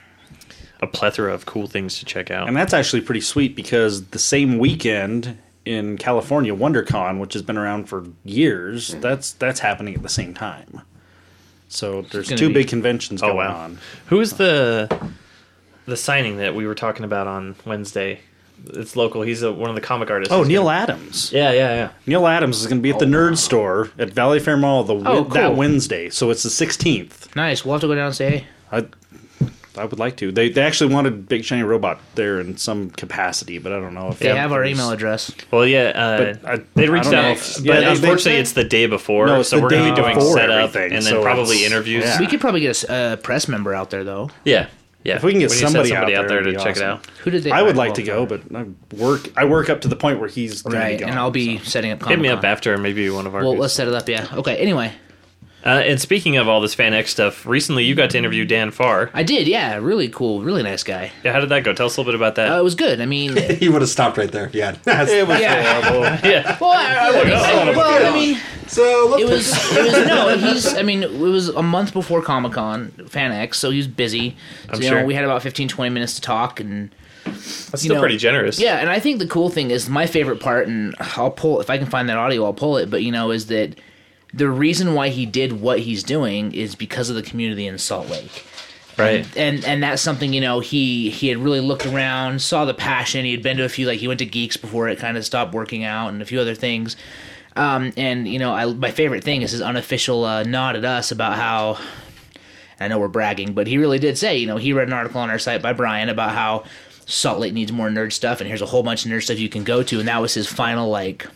Speaker 4: plethora of cool things to check out.
Speaker 3: And that's actually pretty sweet because the same weekend in California, WonderCon, which has been around for years, that's happening at the same time. So there's
Speaker 1: gonna
Speaker 3: 2
Speaker 1: be-
Speaker 3: big conventions
Speaker 4: Oh,
Speaker 3: going
Speaker 4: wow.
Speaker 3: on.
Speaker 4: Who's the signing that we were talking about on Wednesday? It's local. He's one of the comic artists.
Speaker 3: Oh,
Speaker 4: He's
Speaker 3: Neil
Speaker 4: gonna-
Speaker 3: Adams.
Speaker 4: Yeah.
Speaker 3: Neil Adams is going to be at the Nerd Store at Valley Fair Mall that
Speaker 1: cool.
Speaker 3: Wednesday. So it's the 16th.
Speaker 1: Nice. We'll have to go down and say, hey.
Speaker 3: I would like to. They actually wanted Big Shiny Robot there in some capacity, but I don't know if
Speaker 1: They have our
Speaker 3: there's-
Speaker 1: email address.
Speaker 4: Well, yeah.
Speaker 3: But
Speaker 4: they reached
Speaker 3: I don't know
Speaker 4: out,
Speaker 3: if-
Speaker 4: but
Speaker 3: yeah, they
Speaker 4: unfortunately,
Speaker 3: said-
Speaker 4: it's the day before.
Speaker 3: No, it's
Speaker 4: so
Speaker 3: the
Speaker 4: we're going to
Speaker 3: day
Speaker 4: be doing
Speaker 3: before
Speaker 4: setup
Speaker 3: everything,
Speaker 4: and then
Speaker 3: so
Speaker 4: probably
Speaker 3: it's-
Speaker 4: interviews.
Speaker 3: yeah.
Speaker 1: We could probably get a press member out there, though.
Speaker 4: Yeah.
Speaker 3: If we can get
Speaker 4: need to
Speaker 3: somebody,
Speaker 4: set
Speaker 3: out there
Speaker 4: to
Speaker 3: it'd be
Speaker 4: check it
Speaker 3: awesome.
Speaker 4: out.
Speaker 1: Who did they?
Speaker 3: I would
Speaker 1: well,
Speaker 3: like to go, but I work up to the point where he's gonna
Speaker 1: Right,
Speaker 3: be gone,
Speaker 1: and I'll be
Speaker 3: so.
Speaker 1: setting up
Speaker 4: Hit
Speaker 1: Comic-Con.
Speaker 4: me up after, and maybe one of our.
Speaker 1: Well,
Speaker 4: guys.
Speaker 1: let's set it up, yeah. Okay, anyway.
Speaker 4: And speaking of all this Fan X stuff, recently you got to interview Dan Farr.
Speaker 1: I did, yeah. Really cool, really nice guy.
Speaker 4: Yeah, how did that go? Tell us a little bit about that.
Speaker 1: It was good. I mean,
Speaker 2: he would have stopped right there. Yeah.
Speaker 3: It was
Speaker 1: Yeah.
Speaker 3: horrible.
Speaker 4: yeah.
Speaker 1: well, I mean,
Speaker 2: So let's
Speaker 1: it was no. He's. I mean, it was a month before Comic-Con, Fan X, so he was busy. So,
Speaker 4: I'm
Speaker 1: you
Speaker 4: sure.
Speaker 1: know, we had about 15-20 minutes to talk, and
Speaker 4: That's still pretty generous.
Speaker 1: yeah. And I think the cool thing is my favorite part, and I'll pull if I can find that audio, I'll pull it. But is that the reason why he did what he's doing is because of the community in Salt Lake.
Speaker 4: Right.
Speaker 1: And that's something, he had really looked around, saw the passion. He had been to a few, he went to Geeks before it kind of stopped working out and a few other things. And my favorite thing is his unofficial nod at us about how, I know we're bragging, but he really did say, he read an article on our site by Brian about how Salt Lake needs more nerd stuff and here's a whole bunch of nerd stuff you can go to. And that was his final,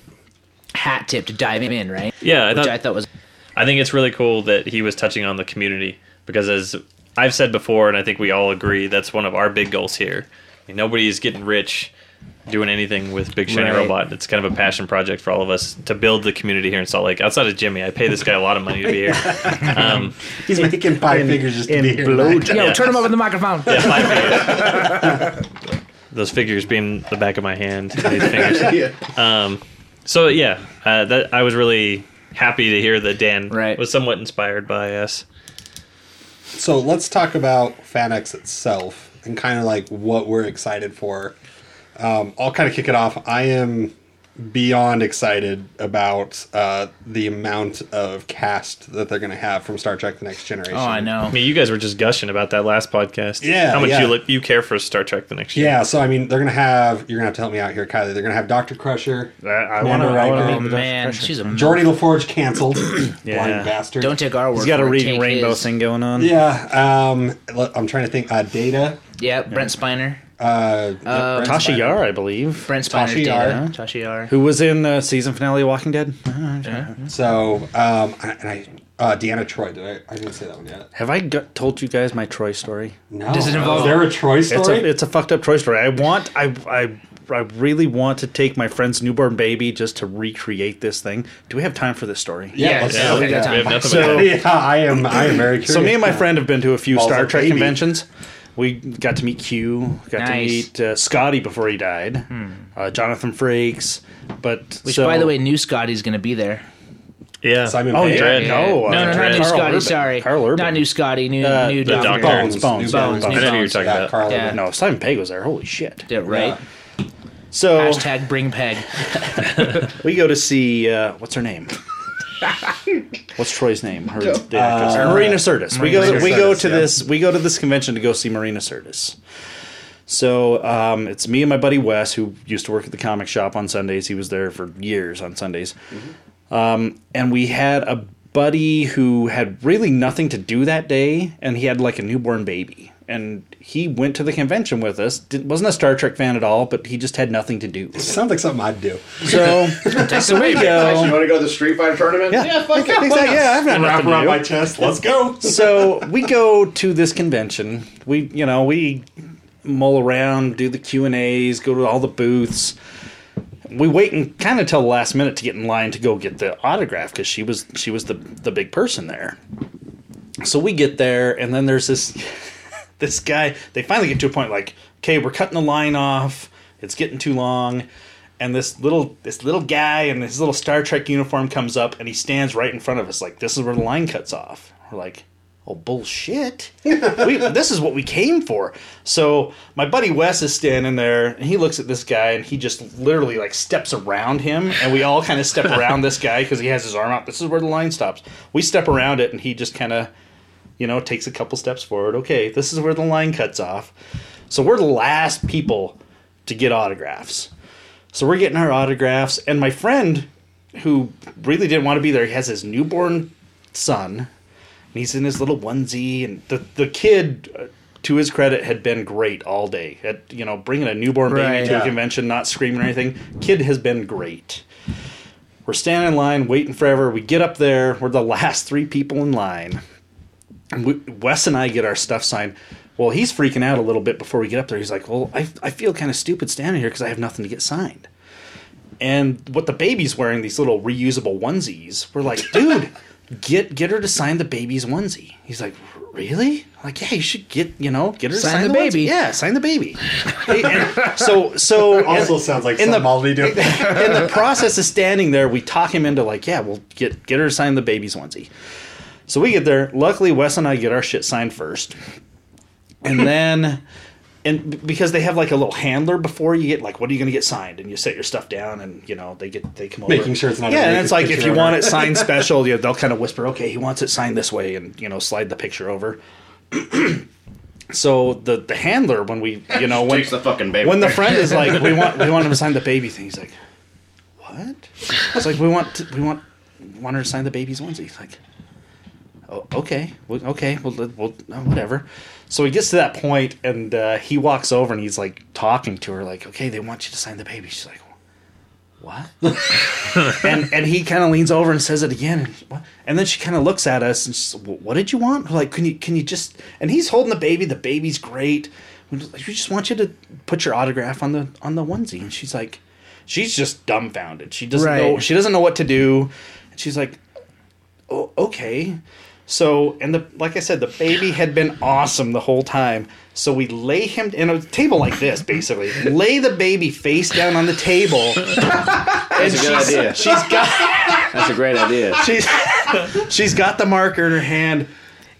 Speaker 1: hat tip to dive in, right?
Speaker 4: Yeah,
Speaker 1: Which I thought was...
Speaker 4: I think it's really cool that he was touching on the community because, as I've said before, and I think we all agree, that's one of our big goals here. I mean, nobody's getting rich doing anything with Big Shiny
Speaker 1: Right.
Speaker 4: Robot. It's kind of a passion project for all of us to build the community here in Salt Lake. Outside of Jimmy, I pay this guy a lot of money to be here.
Speaker 2: He's making 5 figures just to be here. tonight.
Speaker 1: Yo, turn him up in the microphone.
Speaker 4: Yeah, 5 figures. Those figures being the back of my hand. These fingers. That I was really happy to hear that Dan was somewhat inspired by us.
Speaker 2: So let's talk about FanX itself and kind of what we're excited for. I'll kind of kick it off. I am beyond excited about the amount of cast that they're going to have from Star Trek: The Next Generation.
Speaker 1: Oh, I know.
Speaker 4: I mean, you guys were just gushing about that last podcast.
Speaker 2: Yeah,
Speaker 4: how much
Speaker 2: yeah.
Speaker 4: you care for Star Trek: The Next Generation.
Speaker 2: Yeah, so I mean, they're going to have. You're going to have to help me out here, Kylie. They're going to have Dr. Crusher.
Speaker 3: I want to
Speaker 1: Oh, man. She's a
Speaker 2: Jordy LaForge canceled.
Speaker 3: Yeah.
Speaker 2: Blind bastard.
Speaker 1: Don't take our word
Speaker 3: He's got a
Speaker 1: for it.
Speaker 3: Reading
Speaker 1: Take
Speaker 3: Rainbow
Speaker 1: his.
Speaker 3: thing going on.
Speaker 2: Yeah, I'm trying to think. Data.
Speaker 1: Yeah, Brent Spiner.
Speaker 2: Brent
Speaker 3: Tasha
Speaker 2: Spiner.
Speaker 3: Yar, I believe.
Speaker 1: Brent Spiner's
Speaker 2: Tasha Yar.
Speaker 1: Data. Tasha Yar.
Speaker 3: Who was in the season finale of Walking Dead?
Speaker 2: So, Deanna Troi. I didn't say that one yet.
Speaker 3: Have I told you guys my Troy story?
Speaker 2: No.
Speaker 1: Does it involve-
Speaker 2: Is there a Troy story?
Speaker 3: It's a fucked up Troy story. I really want to take my friend's newborn baby just to recreate this thing. Do we have time for this story?
Speaker 2: Yeah, let's
Speaker 1: yeah,
Speaker 2: go.
Speaker 1: we got time.
Speaker 4: We have nothing
Speaker 3: So-
Speaker 4: but
Speaker 2: Yeah, I am very curious.
Speaker 3: So me and my friend have been to a few
Speaker 2: Balls
Speaker 3: Star
Speaker 2: up,
Speaker 3: Trek
Speaker 2: baby.
Speaker 3: conventions. We got to meet Q, got
Speaker 1: Nice.
Speaker 3: to meet Scotty before he died, Jonathan Frakes. But
Speaker 1: Which,
Speaker 3: so-
Speaker 1: by the way, new Scotty's going to be there.
Speaker 4: Yeah.
Speaker 2: Simon
Speaker 3: Oh,
Speaker 2: Pegg.
Speaker 3: yeah.
Speaker 4: Dread.
Speaker 3: No,
Speaker 1: No, not
Speaker 3: Carl
Speaker 1: new Scotty.
Speaker 3: Urban.
Speaker 1: Sorry,
Speaker 3: Carl Urban.
Speaker 1: not new Scotty. New
Speaker 4: the
Speaker 1: Doctor.
Speaker 4: Doctor.
Speaker 3: Bones.
Speaker 1: Bones, new
Speaker 4: I know who you're
Speaker 1: Bones.
Speaker 4: talking about.
Speaker 2: Carl
Speaker 1: Yeah.
Speaker 2: Urban.
Speaker 3: No, Simon Pegg was there. Holy shit.
Speaker 1: Yeah, right.
Speaker 3: So
Speaker 1: Hashtag bring Peg.
Speaker 3: we go to see what's her name? What's Troy's name? Her the actress. Marina Sirtis.
Speaker 1: Marina
Speaker 3: We go
Speaker 2: Sirtis,
Speaker 3: to
Speaker 2: yeah.
Speaker 3: this. We go to this convention to go see Marina Sirtis. So it's me and my buddy Wes, who used to work at the comic shop on Sundays. He was there for years on Sundays. And we had a buddy who had really nothing to do that day, and he had like a newborn baby. And he went to the convention with us. Wasn't a Star Trek fan at all, but he just had nothing to do.
Speaker 2: Sounds like something I'd do.
Speaker 3: So, we
Speaker 5: You
Speaker 3: go.
Speaker 5: want to go to the Street Fighter tournament?
Speaker 3: Yeah,
Speaker 5: fuck it.
Speaker 3: exactly. Yeah, I've got
Speaker 2: Wrap
Speaker 3: nothing to
Speaker 2: around
Speaker 3: do.
Speaker 2: my chest. Let's go.
Speaker 3: So we go to this convention. We mull around, do the Q&As, go to all the booths. We wait and kind of till the last minute to get in line to go get the autograph because she was the big person there. So we get there, and then there's this guy. They finally get to a point like, okay, we're cutting the line off. It's getting too long. And this little guy in his little Star Trek uniform comes up, and he stands right in front of us like, this is where the line cuts off. We're like, oh, bullshit. This is what we came for. So my buddy Wes is standing there, and he looks at this guy, and he just literally like steps around him, and we all kind of step around this guy because he has his arm out. This is where the line stops. We step around it, and he just kind of, takes a couple steps forward. Okay, this is where the line cuts off. So we're the last people to get autographs. So we're getting our autographs, and my friend, who really didn't want to be there, he has his newborn son, and he's in his little onesie, and the kid, to his credit, had been great all day. Bringing a newborn baby
Speaker 1: Right.
Speaker 3: to
Speaker 2: Yeah.
Speaker 3: a convention, not screaming or anything. Kid has been great. We're standing in line, waiting forever. We get up there. We're the last 3 people in line. And Wes and I get our stuff signed. Well, he's freaking out a little bit before we get up there. He's like, well, I feel kind of stupid standing here because I have nothing to get signed. And what the baby's wearing, these little reusable onesies, we're like, dude, get her to sign the baby's onesie. He's like, really? I'm like, yeah, you should get her to sign
Speaker 1: the
Speaker 3: onesie.
Speaker 1: baby.
Speaker 3: Yeah, sign the baby. And so
Speaker 2: Also sounds like something I'll be doing.
Speaker 3: in the process of standing there, we talk him into like, yeah, we'll get her to sign the baby's onesie. So we get there. Luckily, Wes and I get our shit signed first. And then, because they have like a little handler before you get, like, what are you going to get signed? And you set your stuff down, and they come over.
Speaker 2: Making sure it's not a
Speaker 3: and
Speaker 2: naked
Speaker 3: it's like, if
Speaker 2: picture
Speaker 3: you
Speaker 2: of
Speaker 3: want
Speaker 2: her.
Speaker 3: it signed special, they'll kind of whisper, okay, he wants it signed this way, and, slide the picture over. So the handler, when we, when
Speaker 5: Takes the fucking baby.
Speaker 3: when the friend is like, we want him to sign the baby thing, he's like, what? It's like, we want her to sign the baby's onesie. He's like, oh, okay, well, whatever. So he gets to that point, and he walks over, and he's like talking to her, like, okay, they want you to sign the baby. She's like, what? and he kind of leans over and says it again, and then she kind of looks at us and she's, what did you want? We're like, can you just? And he's holding the baby. The baby's great. We just want you to put your autograph on the onesie. And she's like, she's just dumbfounded. She doesn't know. She doesn't know what to do. And she's like, oh, okay. So, and like I said, the baby had been awesome the whole time. So we lay him in a table like this, basically. Lay the baby face down on the table.
Speaker 5: That's a good idea.
Speaker 3: That's
Speaker 5: a great idea.
Speaker 3: She's got the marker in her hand,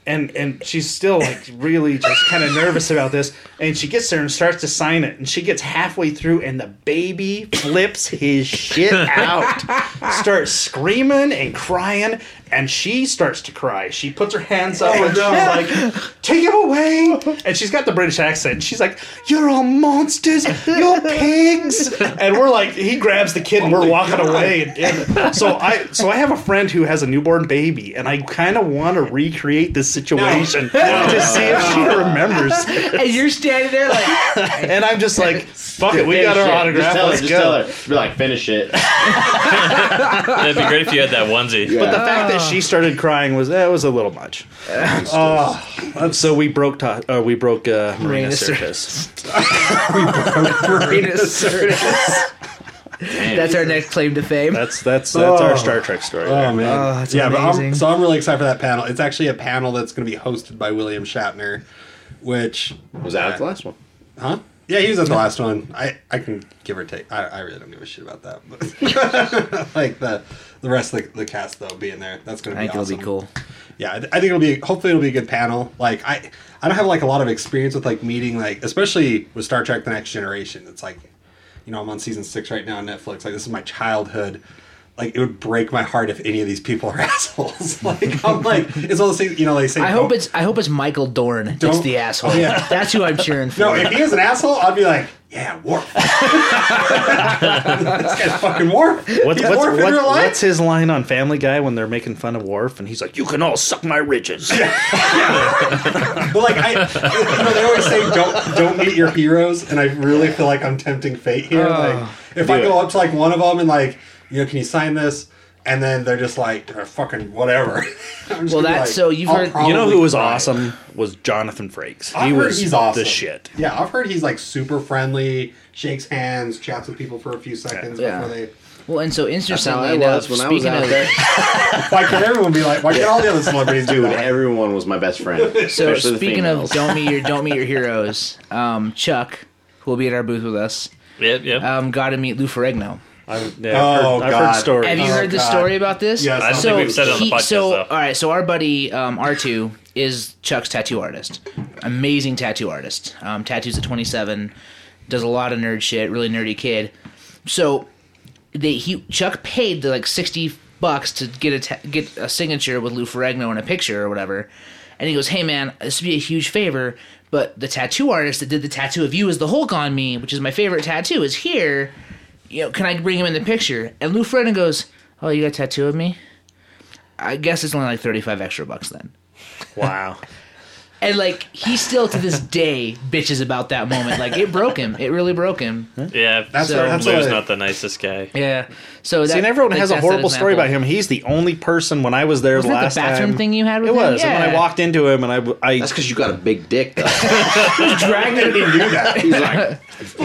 Speaker 3: And she's still like really just kind of nervous about this. And she gets there and starts to sign it. And she gets halfway through and the baby flips his shit out. Starts screaming and crying. And she starts to cry. She puts her hands up and she's like, take him away. And she's got the British accent. And she's like, you're all monsters. You're pigs. And we're like, he grabs the kid and we're walking away. And so I have a friend who has a newborn baby. And I kind of want to recreate this situation to see if she remembers.
Speaker 1: And you're standing there like...
Speaker 3: And I'm just like, fuck it. We got our autograph. Let's go.
Speaker 5: Tell her. Be like, finish it.
Speaker 4: It'd be great if you had that onesie.
Speaker 3: But the fact that she started crying was a little much. So we broke Marina Sirtis.
Speaker 1: Marina Sirtis. That's our next claim to fame.
Speaker 3: That's our Star Trek story.
Speaker 2: Oh man,
Speaker 1: that's amazing.
Speaker 2: But I'm really excited for that panel. It's actually a panel that's going to be hosted by William Shatner, which
Speaker 5: was that at the last one?
Speaker 2: Huh? Yeah, he was at the last one. I can give or take. I really don't give a shit about that. But like the rest of the cast though being there, that's going to be awesome.
Speaker 1: It'll be cool.
Speaker 2: Yeah, I think it'll be. Hopefully, it'll be a good panel. Like I don't have like a lot of experience with like meeting like, especially with Star Trek: The Next Generation. It's like, you know, I'm on season 6 right now on Netflix. Like this is my childhood. Like it would break my heart if any of these people are assholes. Like I'm like, it's all the same. You know, they say.
Speaker 1: I hope it's Michael Dorn that's the asshole.
Speaker 2: Oh, yeah.
Speaker 1: That's who I'm cheering for.
Speaker 2: No, if he is an asshole, I'd be like, yeah, Worf. This guy's fucking Worf.
Speaker 3: What's his line on Family Guy when they're making fun of Worf and he's like, "You can all suck my ridges."
Speaker 2: Yeah. But like they always say don't meet your heroes, and I really feel like I'm tempting fate here. Like if I go up to like one of them and like, you know, can you sign this? And then they're just like, fucking whatever.
Speaker 1: Well, that's so you've heard.
Speaker 3: You know who was awesome was Jonathan Frakes.
Speaker 2: He's awesome.
Speaker 3: The shit.
Speaker 2: Yeah, I've heard he's like super friendly, shakes hands, chats with people for a few seconds before they.
Speaker 1: Well, and so interestingly
Speaker 5: enough, speaking of
Speaker 2: there, why can't everyone be like? Why can't all the other celebrities do that?
Speaker 5: Everyone was my best friend.
Speaker 1: So speaking of don't meet your heroes, Chuck, who will be at our booth with us, got to meet Lou Ferrigno.
Speaker 3: I've heard stories.
Speaker 1: Have you heard the story about this?
Speaker 4: Yes. I don't think we've said it on the podcast, though.
Speaker 1: All right, so our buddy R2 is Chuck's tattoo artist. Amazing tattoo artist. Tattoos at 27. Does a lot of nerd shit. Really nerdy kid. So Chuck paid like $60 to get a signature with Lou Ferrigno and a picture or whatever. And he goes, "Hey man, this would be a huge favor, but the tattoo artist that did the tattoo of you as the Hulk on me, which is my favorite tattoo, is here. You know, can I bring him in the picture?" And Lou Ferrigno goes, "Oh, you got a tattoo of me? I guess it's only like $35 extra then."
Speaker 3: Wow.
Speaker 1: And like he still to this day bitches about that moment. Like it broke him. It really broke him.
Speaker 4: Yeah, Lou's not the nicest guy.
Speaker 1: Yeah. So
Speaker 3: and everyone has a horrible story about him. He's the only person when I was there
Speaker 1: Wasn't
Speaker 3: last
Speaker 1: that the bathroom
Speaker 3: time.
Speaker 1: thing you had with
Speaker 3: it
Speaker 1: him?
Speaker 3: was.
Speaker 1: Yeah.
Speaker 3: And when I walked into him, and I
Speaker 5: that's because you got a big dick. Though.
Speaker 1: He's dragging it.
Speaker 2: He knew that.
Speaker 5: He's like,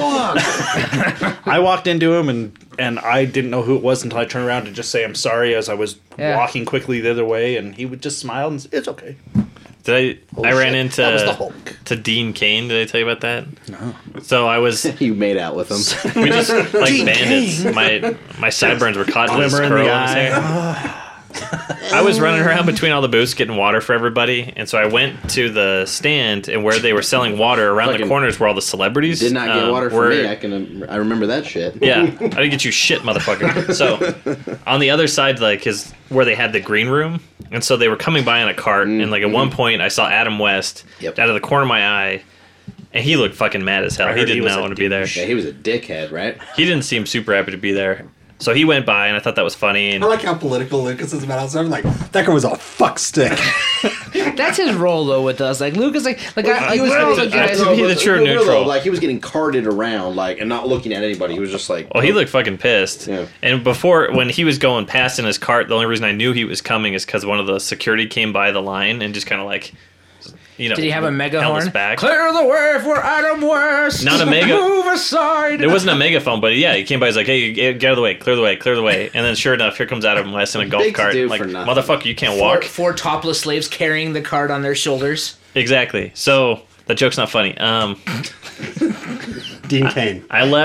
Speaker 3: fuck. I walked into him and I didn't know who it was until I turned around to just say I'm sorry as I was walking quickly the other way, and he would just smile and say, "It's okay."
Speaker 4: I ran into
Speaker 3: that was the Hulk.
Speaker 4: to Dean Cain. Did I tell you about that?
Speaker 3: No.
Speaker 4: So I was.
Speaker 5: You made out with him.
Speaker 4: We just like Dean bandits. Cain. My sideburns were caught in his curl in his hair. I was running around between all the booths getting water for everybody, and so I went to the stand and where they were selling water around the corners where all the celebrities
Speaker 5: did not get water for me. I remember that shit.
Speaker 4: Yeah, I didn't get you shit, motherfucker. So on the other side, like is where they had the green room, and so they were coming by in a cart, and like at one point I saw Adam West out of the corner of my eye. And he looked fucking mad as hell. He did not want to be there.
Speaker 5: Yeah, he was a dickhead, right?
Speaker 4: He didn't seem super happy to be there. So he went by, and I thought that was funny. And
Speaker 2: I like how political Lucas is about it. I'm like, that guy was a fuck stick.
Speaker 1: That's his role though with us. Like Lucas,
Speaker 4: he was the true neutral.
Speaker 5: Like he was getting carted around, like and not looking at anybody. He was just like,
Speaker 4: well, he looked fucking pissed. Yeah. And before, when he was going past in his cart, the only reason I knew he was coming is because one of the security came by the line and just kind of like. You know,
Speaker 1: did he have a mega horn?
Speaker 4: Back.
Speaker 1: Clear the way for Adam West.
Speaker 4: Not a mega.
Speaker 1: Move aside.
Speaker 4: There wasn't a megaphone, but yeah, he came by. He's like, "Hey, get out of the way, clear the way, clear the way." And then, sure enough, here comes Adam West in a golf cart. Like, motherfucker, you can't walk.
Speaker 1: Four topless slaves carrying the cart on their shoulders.
Speaker 4: Exactly. So that joke's not funny.
Speaker 2: Dean Cain.
Speaker 4: I left.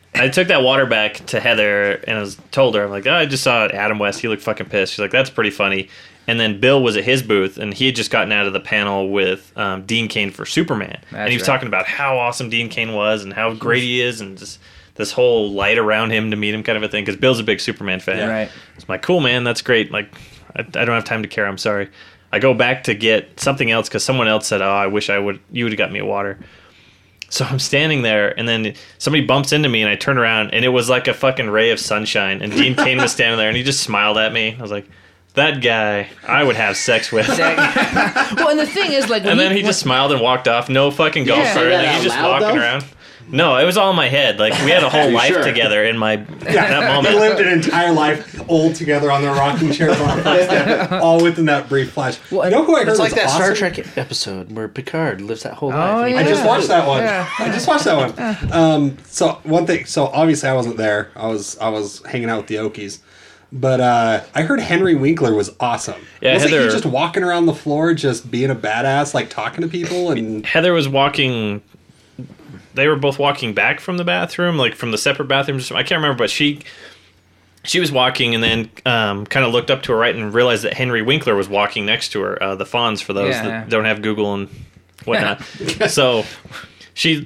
Speaker 4: I took that water back to Heather and told her, I'm like, oh, I just saw Adam West. He looked fucking pissed. She's like, that's pretty funny. And then Bill was at his booth, and he had just gotten out of the panel with Dean Cain for Superman. And he was talking about how awesome Dean Cain was and how great he is and just this whole light around him to meet him kind of a thing. Because Bill's a big Superman fan.
Speaker 1: Yeah, right.
Speaker 4: So I'm like, cool, man, that's great. Like, I don't have time to care. I'm sorry. I go back to get something else because someone else said, oh, I wish you would have got me a water. So I'm standing there, and then somebody bumps into me, and I turn around, and it was like a fucking ray of sunshine. And Dean Cain was standing there, and he just smiled at me. I was like, that guy, I would have sex with.
Speaker 1: Well, and the thing is, like,
Speaker 4: and then he just smiled and walked off. No fucking golf cart.
Speaker 5: Say that
Speaker 4: Like, he's just
Speaker 5: out loud,
Speaker 4: walking
Speaker 5: though?
Speaker 4: around. No, it was all in my head. Like, we had a whole life
Speaker 5: sure?
Speaker 4: together in that
Speaker 2: They
Speaker 4: moment.
Speaker 2: lived an entire life old together on their rocking chairs on a first step, all within that brief flash.
Speaker 1: Well,
Speaker 2: you know who I heard
Speaker 6: It's like
Speaker 2: was
Speaker 6: that Star
Speaker 2: awesome?
Speaker 6: Trek episode where Picard lives that whole
Speaker 1: Oh,
Speaker 6: life.
Speaker 1: yeah.
Speaker 2: I just watched that one.
Speaker 1: Yeah.
Speaker 2: I just watched that one. So one thing. So obviously I wasn't there. I was hanging out with the Okies. But I heard Henry Winkler was awesome.
Speaker 4: Yeah,
Speaker 2: Wasn't
Speaker 4: Heather-
Speaker 2: he just walking around the floor, just being a badass, like talking to people? And
Speaker 4: Heather was walking. They were both walking back from the bathroom, like from the separate bathrooms. I can't remember, but she was walking and then kind of looked up to her right and realized that Henry Winkler was walking next to her. The Fonz, for those that don't have Google and whatnot. So she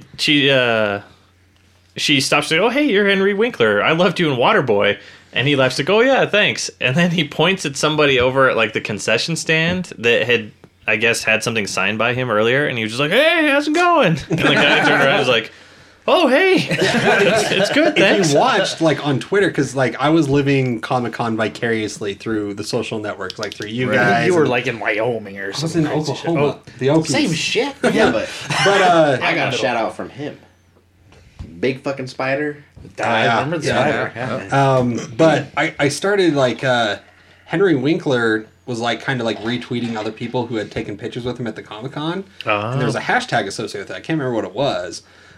Speaker 4: stops to go, oh, hey, you're Henry Winkler. I loved you in Waterboy. And he laughs like, oh, yeah, thanks. And then he points at somebody over at like the concession stand that had, I guess, had something signed by him earlier. And he was just like, hey, how's it going? And the guy turned around and was like, oh, hey, it's good, thanks.
Speaker 2: if you watched like on Twitter, because like I was living Comic-Con vicariously through the social networks, like through you guys.
Speaker 6: You were
Speaker 2: and-
Speaker 6: like in Wyoming or
Speaker 2: I was
Speaker 6: something.
Speaker 2: in
Speaker 6: crazy
Speaker 2: Oklahoma.
Speaker 6: shit.
Speaker 2: The Okies.
Speaker 6: Same shit.
Speaker 5: Yeah, but I got a
Speaker 6: middle.
Speaker 5: shout out from him. Big fucking spider.
Speaker 6: I
Speaker 2: yeah.
Speaker 6: remember the
Speaker 2: Yeah.
Speaker 6: spider.
Speaker 2: But I started like Henry Winkler was like kind of like retweeting other people who had taken pictures with him at the Comic-Con. And there was a hashtag associated with it. I can't remember what it was.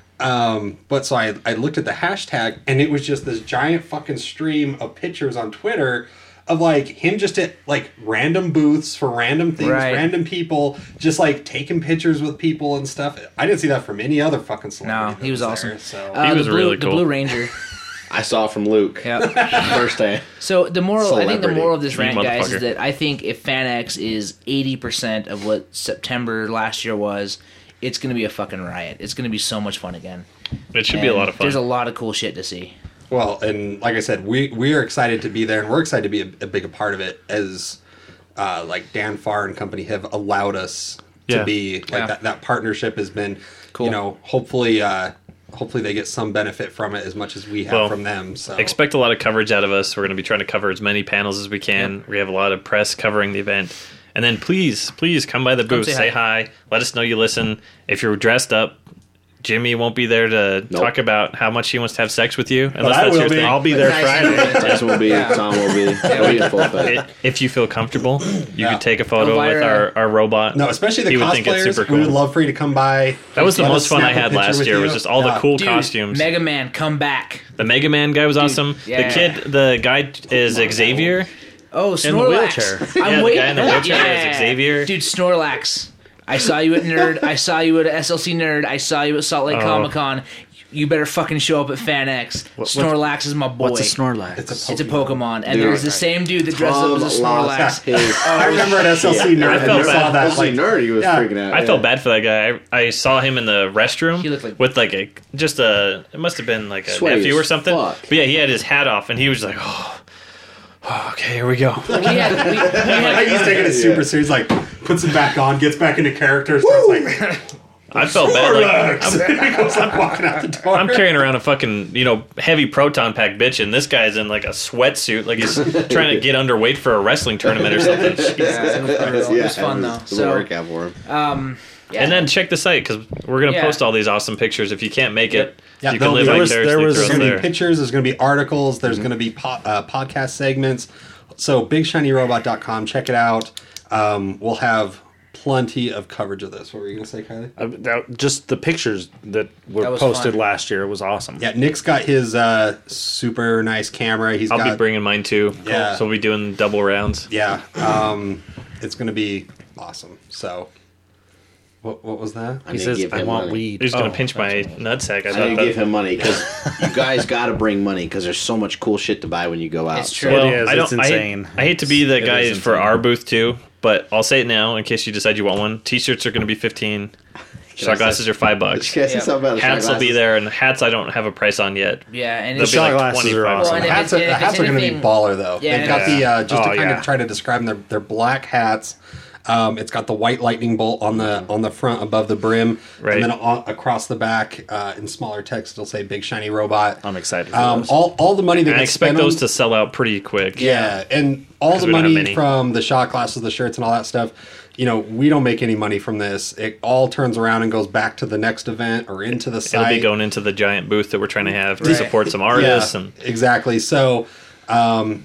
Speaker 2: But so I looked at the hashtag and it was just this giant fucking stream of pictures on Twitter of like him just at like random booths for random things,
Speaker 1: Right.
Speaker 2: random people, just like taking pictures with people and stuff. I didn't see that from any other fucking celebrity.
Speaker 1: No,
Speaker 2: that
Speaker 1: he was
Speaker 2: there,
Speaker 1: awesome.
Speaker 2: so.
Speaker 4: He was
Speaker 1: the Blue,
Speaker 4: really
Speaker 1: The
Speaker 4: cool.
Speaker 1: Blue Ranger.
Speaker 5: I saw it from Luke.
Speaker 1: Yeah.
Speaker 5: First day.
Speaker 1: So the moral, I think the
Speaker 5: Celebrity.
Speaker 1: moral of this
Speaker 4: You
Speaker 1: rant, guys,
Speaker 4: motherfucker.
Speaker 1: is that I think if FanX is 80% of what September last year was, it's going to be a fucking riot. It's going to be so much fun again.
Speaker 4: It should be a
Speaker 1: And
Speaker 4: lot of fun.
Speaker 1: There's a lot of cool shit to see.
Speaker 2: Well, and like I said, we are excited to be there, and we're excited to be a big part of it, as like Dan Farr and company have allowed us to
Speaker 4: Yeah.
Speaker 2: be. Like
Speaker 1: Yeah.
Speaker 2: that partnership has been,
Speaker 1: Cool.
Speaker 2: you know, hopefully they get some benefit from it as much as we have
Speaker 4: Well,
Speaker 2: from them. So
Speaker 4: Expect a lot of coverage out of us. We're going to be trying to cover as many panels as we can. We have a lot of press covering the event. And then please come by the booth.
Speaker 1: say
Speaker 4: Say hi. Let us know you listen. If you're dressed up, Jimmy won't be there to talk about how much he wants to have sex with you. Unless
Speaker 2: I
Speaker 4: that's
Speaker 2: will
Speaker 4: your
Speaker 2: be.
Speaker 4: thing.
Speaker 6: I'll be there
Speaker 1: Nice.
Speaker 6: Friday.
Speaker 5: Tyson will be. Tom will be. He'll be in full effect.
Speaker 4: If you feel comfortable, you
Speaker 2: Yeah.
Speaker 4: could take a photo with
Speaker 1: Elvira.
Speaker 4: our robot.
Speaker 2: no, especially the
Speaker 4: He would think it's
Speaker 2: cosplayers.
Speaker 4: super
Speaker 2: We
Speaker 4: cool.
Speaker 2: would love for you to come by.
Speaker 4: That was the
Speaker 2: Let us
Speaker 4: most fun I
Speaker 2: snap a
Speaker 4: had
Speaker 2: picture
Speaker 4: last
Speaker 2: with
Speaker 4: year.
Speaker 2: you.
Speaker 4: Was just all the
Speaker 2: Yeah.
Speaker 4: cool
Speaker 1: Dude,
Speaker 4: costumes.
Speaker 1: Mega Man, come back.
Speaker 4: The Mega Man guy was awesome.
Speaker 1: yeah.
Speaker 4: The kid, the guy is Xavier.
Speaker 1: Oh,
Speaker 6: In the
Speaker 1: Snorlax.
Speaker 6: wheelchair.
Speaker 1: I'm
Speaker 4: Yeah, the
Speaker 1: waiting.
Speaker 4: guy in the wheelchair is Xavier.
Speaker 1: Dude, Snorlax. I saw you at Nerd. I saw you at SLC Nerd. I saw you at Salt Lake
Speaker 4: Oh.
Speaker 1: Comic Con. You better fucking show up at FanX. Snorlax is my boy.
Speaker 6: What's a Snorlax?
Speaker 1: It's a Pokemon, and
Speaker 5: Dude,
Speaker 1: there's the same dude that dresses up as a Snorlax.
Speaker 2: I remember at SLC Nerd.
Speaker 4: I
Speaker 2: I
Speaker 4: felt
Speaker 2: saw
Speaker 4: bad.
Speaker 2: that.
Speaker 5: That's like nerd. He was
Speaker 2: yeah.
Speaker 5: freaking out.
Speaker 4: I felt bad for that guy. I saw him in the restroom
Speaker 1: He looked like-
Speaker 4: with like it must have been like a
Speaker 5: Sweaty
Speaker 4: nephew or
Speaker 5: as
Speaker 4: something.
Speaker 5: fuck.
Speaker 4: But yeah, he had his hat off and he was like, oh okay, here we go.
Speaker 1: We had,
Speaker 2: He's taking it super serious. Like puts it back on, gets back into character, starts like.
Speaker 4: I felt bad. Like,
Speaker 2: he goes like walking out the door.
Speaker 4: I'm carrying around a fucking, heavy proton pack bitch, and this guy's in like a sweatsuit, like he's trying to get underweight for a wrestling tournament or something.
Speaker 1: it was fun though.
Speaker 5: It was a
Speaker 1: So,
Speaker 5: workout for him.
Speaker 1: yeah.
Speaker 4: And then check the site because we're gonna
Speaker 1: Yeah.
Speaker 4: post all these awesome pictures. If you can't make it,
Speaker 2: Yeah,
Speaker 4: you can live
Speaker 2: there
Speaker 4: vicariously
Speaker 6: there was-
Speaker 4: through
Speaker 2: There's
Speaker 4: us
Speaker 2: going to
Speaker 4: there.
Speaker 2: be pictures. There's going to be articles. There's going to be podcast segments. So BigShinyRobot.com. Check it out. We'll have plenty of coverage of this. What were you going to say, Kylie?
Speaker 6: Just the pictures that were
Speaker 1: That was
Speaker 6: posted
Speaker 1: fun.
Speaker 6: last year. It was awesome.
Speaker 2: Yeah, Nick's got his super nice camera. He's
Speaker 4: I'll
Speaker 2: got
Speaker 4: be bringing mine too.
Speaker 2: Yeah.
Speaker 4: So we'll be doing double rounds.
Speaker 2: yeah. It's going to be awesome. So What was that?
Speaker 5: I says,
Speaker 3: I want weed.
Speaker 4: He's going to pinch my nutsack.
Speaker 5: I need to give him money because you guys got to bring money because there's so much cool shit to buy when you go out.
Speaker 1: It's true.
Speaker 4: Well,
Speaker 3: It is. It's insane.
Speaker 4: I hate to be the guy
Speaker 3: is
Speaker 4: for
Speaker 3: insane.
Speaker 4: our booth too, but I'll say it now in case you decide you want one. T-shirts are going to be $15. Shot glasses are $5.
Speaker 5: Can I say something about the shot
Speaker 4: Hats will be
Speaker 5: glasses?
Speaker 4: there, and hats I don't have a price on yet.
Speaker 1: Yeah, and
Speaker 4: They'll
Speaker 1: it's
Speaker 4: be like
Speaker 3: glasses are
Speaker 4: 25.
Speaker 3: awesome.
Speaker 1: Well, and
Speaker 2: Hats
Speaker 1: if
Speaker 2: are
Speaker 1: it's
Speaker 2: going to be
Speaker 1: anything-
Speaker 2: baller though.
Speaker 1: Yeah,
Speaker 2: They've got the just to kind of try to describe them. They're black hats. It's got the white lightning bolt on the front above the brim,
Speaker 4: Right.
Speaker 2: and then across the back in smaller text it'll say "Big Shiny Robot."
Speaker 3: I'm excited for those.
Speaker 2: All the money that
Speaker 4: And I
Speaker 2: gets
Speaker 4: expect
Speaker 2: spent
Speaker 4: those
Speaker 2: on-
Speaker 4: to sell out pretty quick.
Speaker 2: Yeah, and all
Speaker 4: 'Cause
Speaker 2: the
Speaker 4: we don't have
Speaker 2: money
Speaker 4: many.
Speaker 2: from the shot glasses, the shirts, and all that stuff. We don't make any money from this. It all turns around and goes back to the next event or into the site.
Speaker 4: It'll be going into the giant booth that we're trying to have to support some artists.
Speaker 2: Yeah,
Speaker 4: And
Speaker 2: exactly. So, when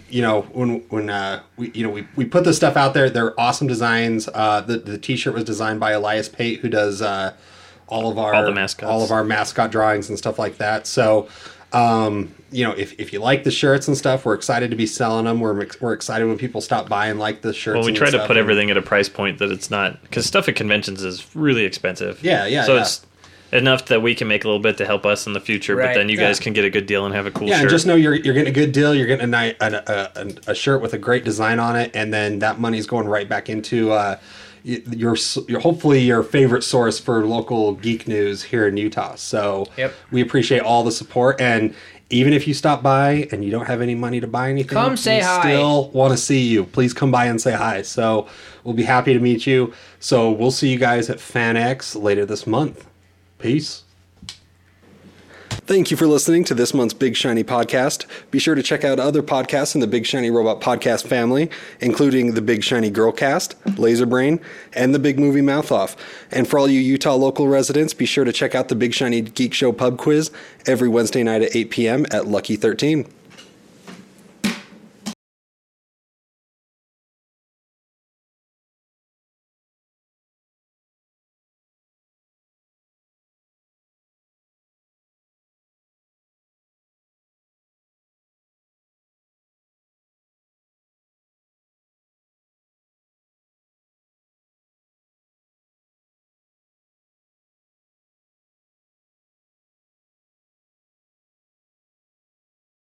Speaker 2: we put this stuff out there, they're awesome designs. The T-shirt was designed by Elias Pate, who does all of our mascot drawings and stuff like that. So, if you like the shirts and stuff, we're excited to be selling them. We're excited when people stop by and like the shirts.
Speaker 4: well, we
Speaker 2: and
Speaker 4: try to
Speaker 2: stuff.
Speaker 4: put everything at a price point that it's not, because stuff at conventions is really expensive.
Speaker 2: Yeah,
Speaker 4: So
Speaker 2: yeah.
Speaker 4: it's enough that we can make a little bit to help us in the future, but
Speaker 1: Right.
Speaker 4: then you guys
Speaker 2: Yeah.
Speaker 4: can get a good deal and have a cool
Speaker 2: Yeah,
Speaker 4: shirt.
Speaker 2: and just know you're getting a good deal. You're getting a shirt with a great design on it, and then that money's going right back into your hopefully your favorite source for local geek news here in Utah. So we appreciate all the support, and even if you stop by and you don't have any money to buy anything,
Speaker 1: Come say
Speaker 2: we
Speaker 1: hi.
Speaker 2: Still want to see you. Please come by and say hi. So we'll be happy to meet you. So we'll see you guys at FanX later this month. Peace. Thank you for listening to this month's Big Shiny Podcast. Be sure to check out other podcasts in the Big Shiny Robot Podcast family, including the Big Shiny Girlcast, Laser Brain, and the Big Movie Mouth Off. And for all you Utah local residents, be sure to check out the Big Shiny Geek Show Pub Quiz every Wednesday night at 8 p.m. at Lucky 13.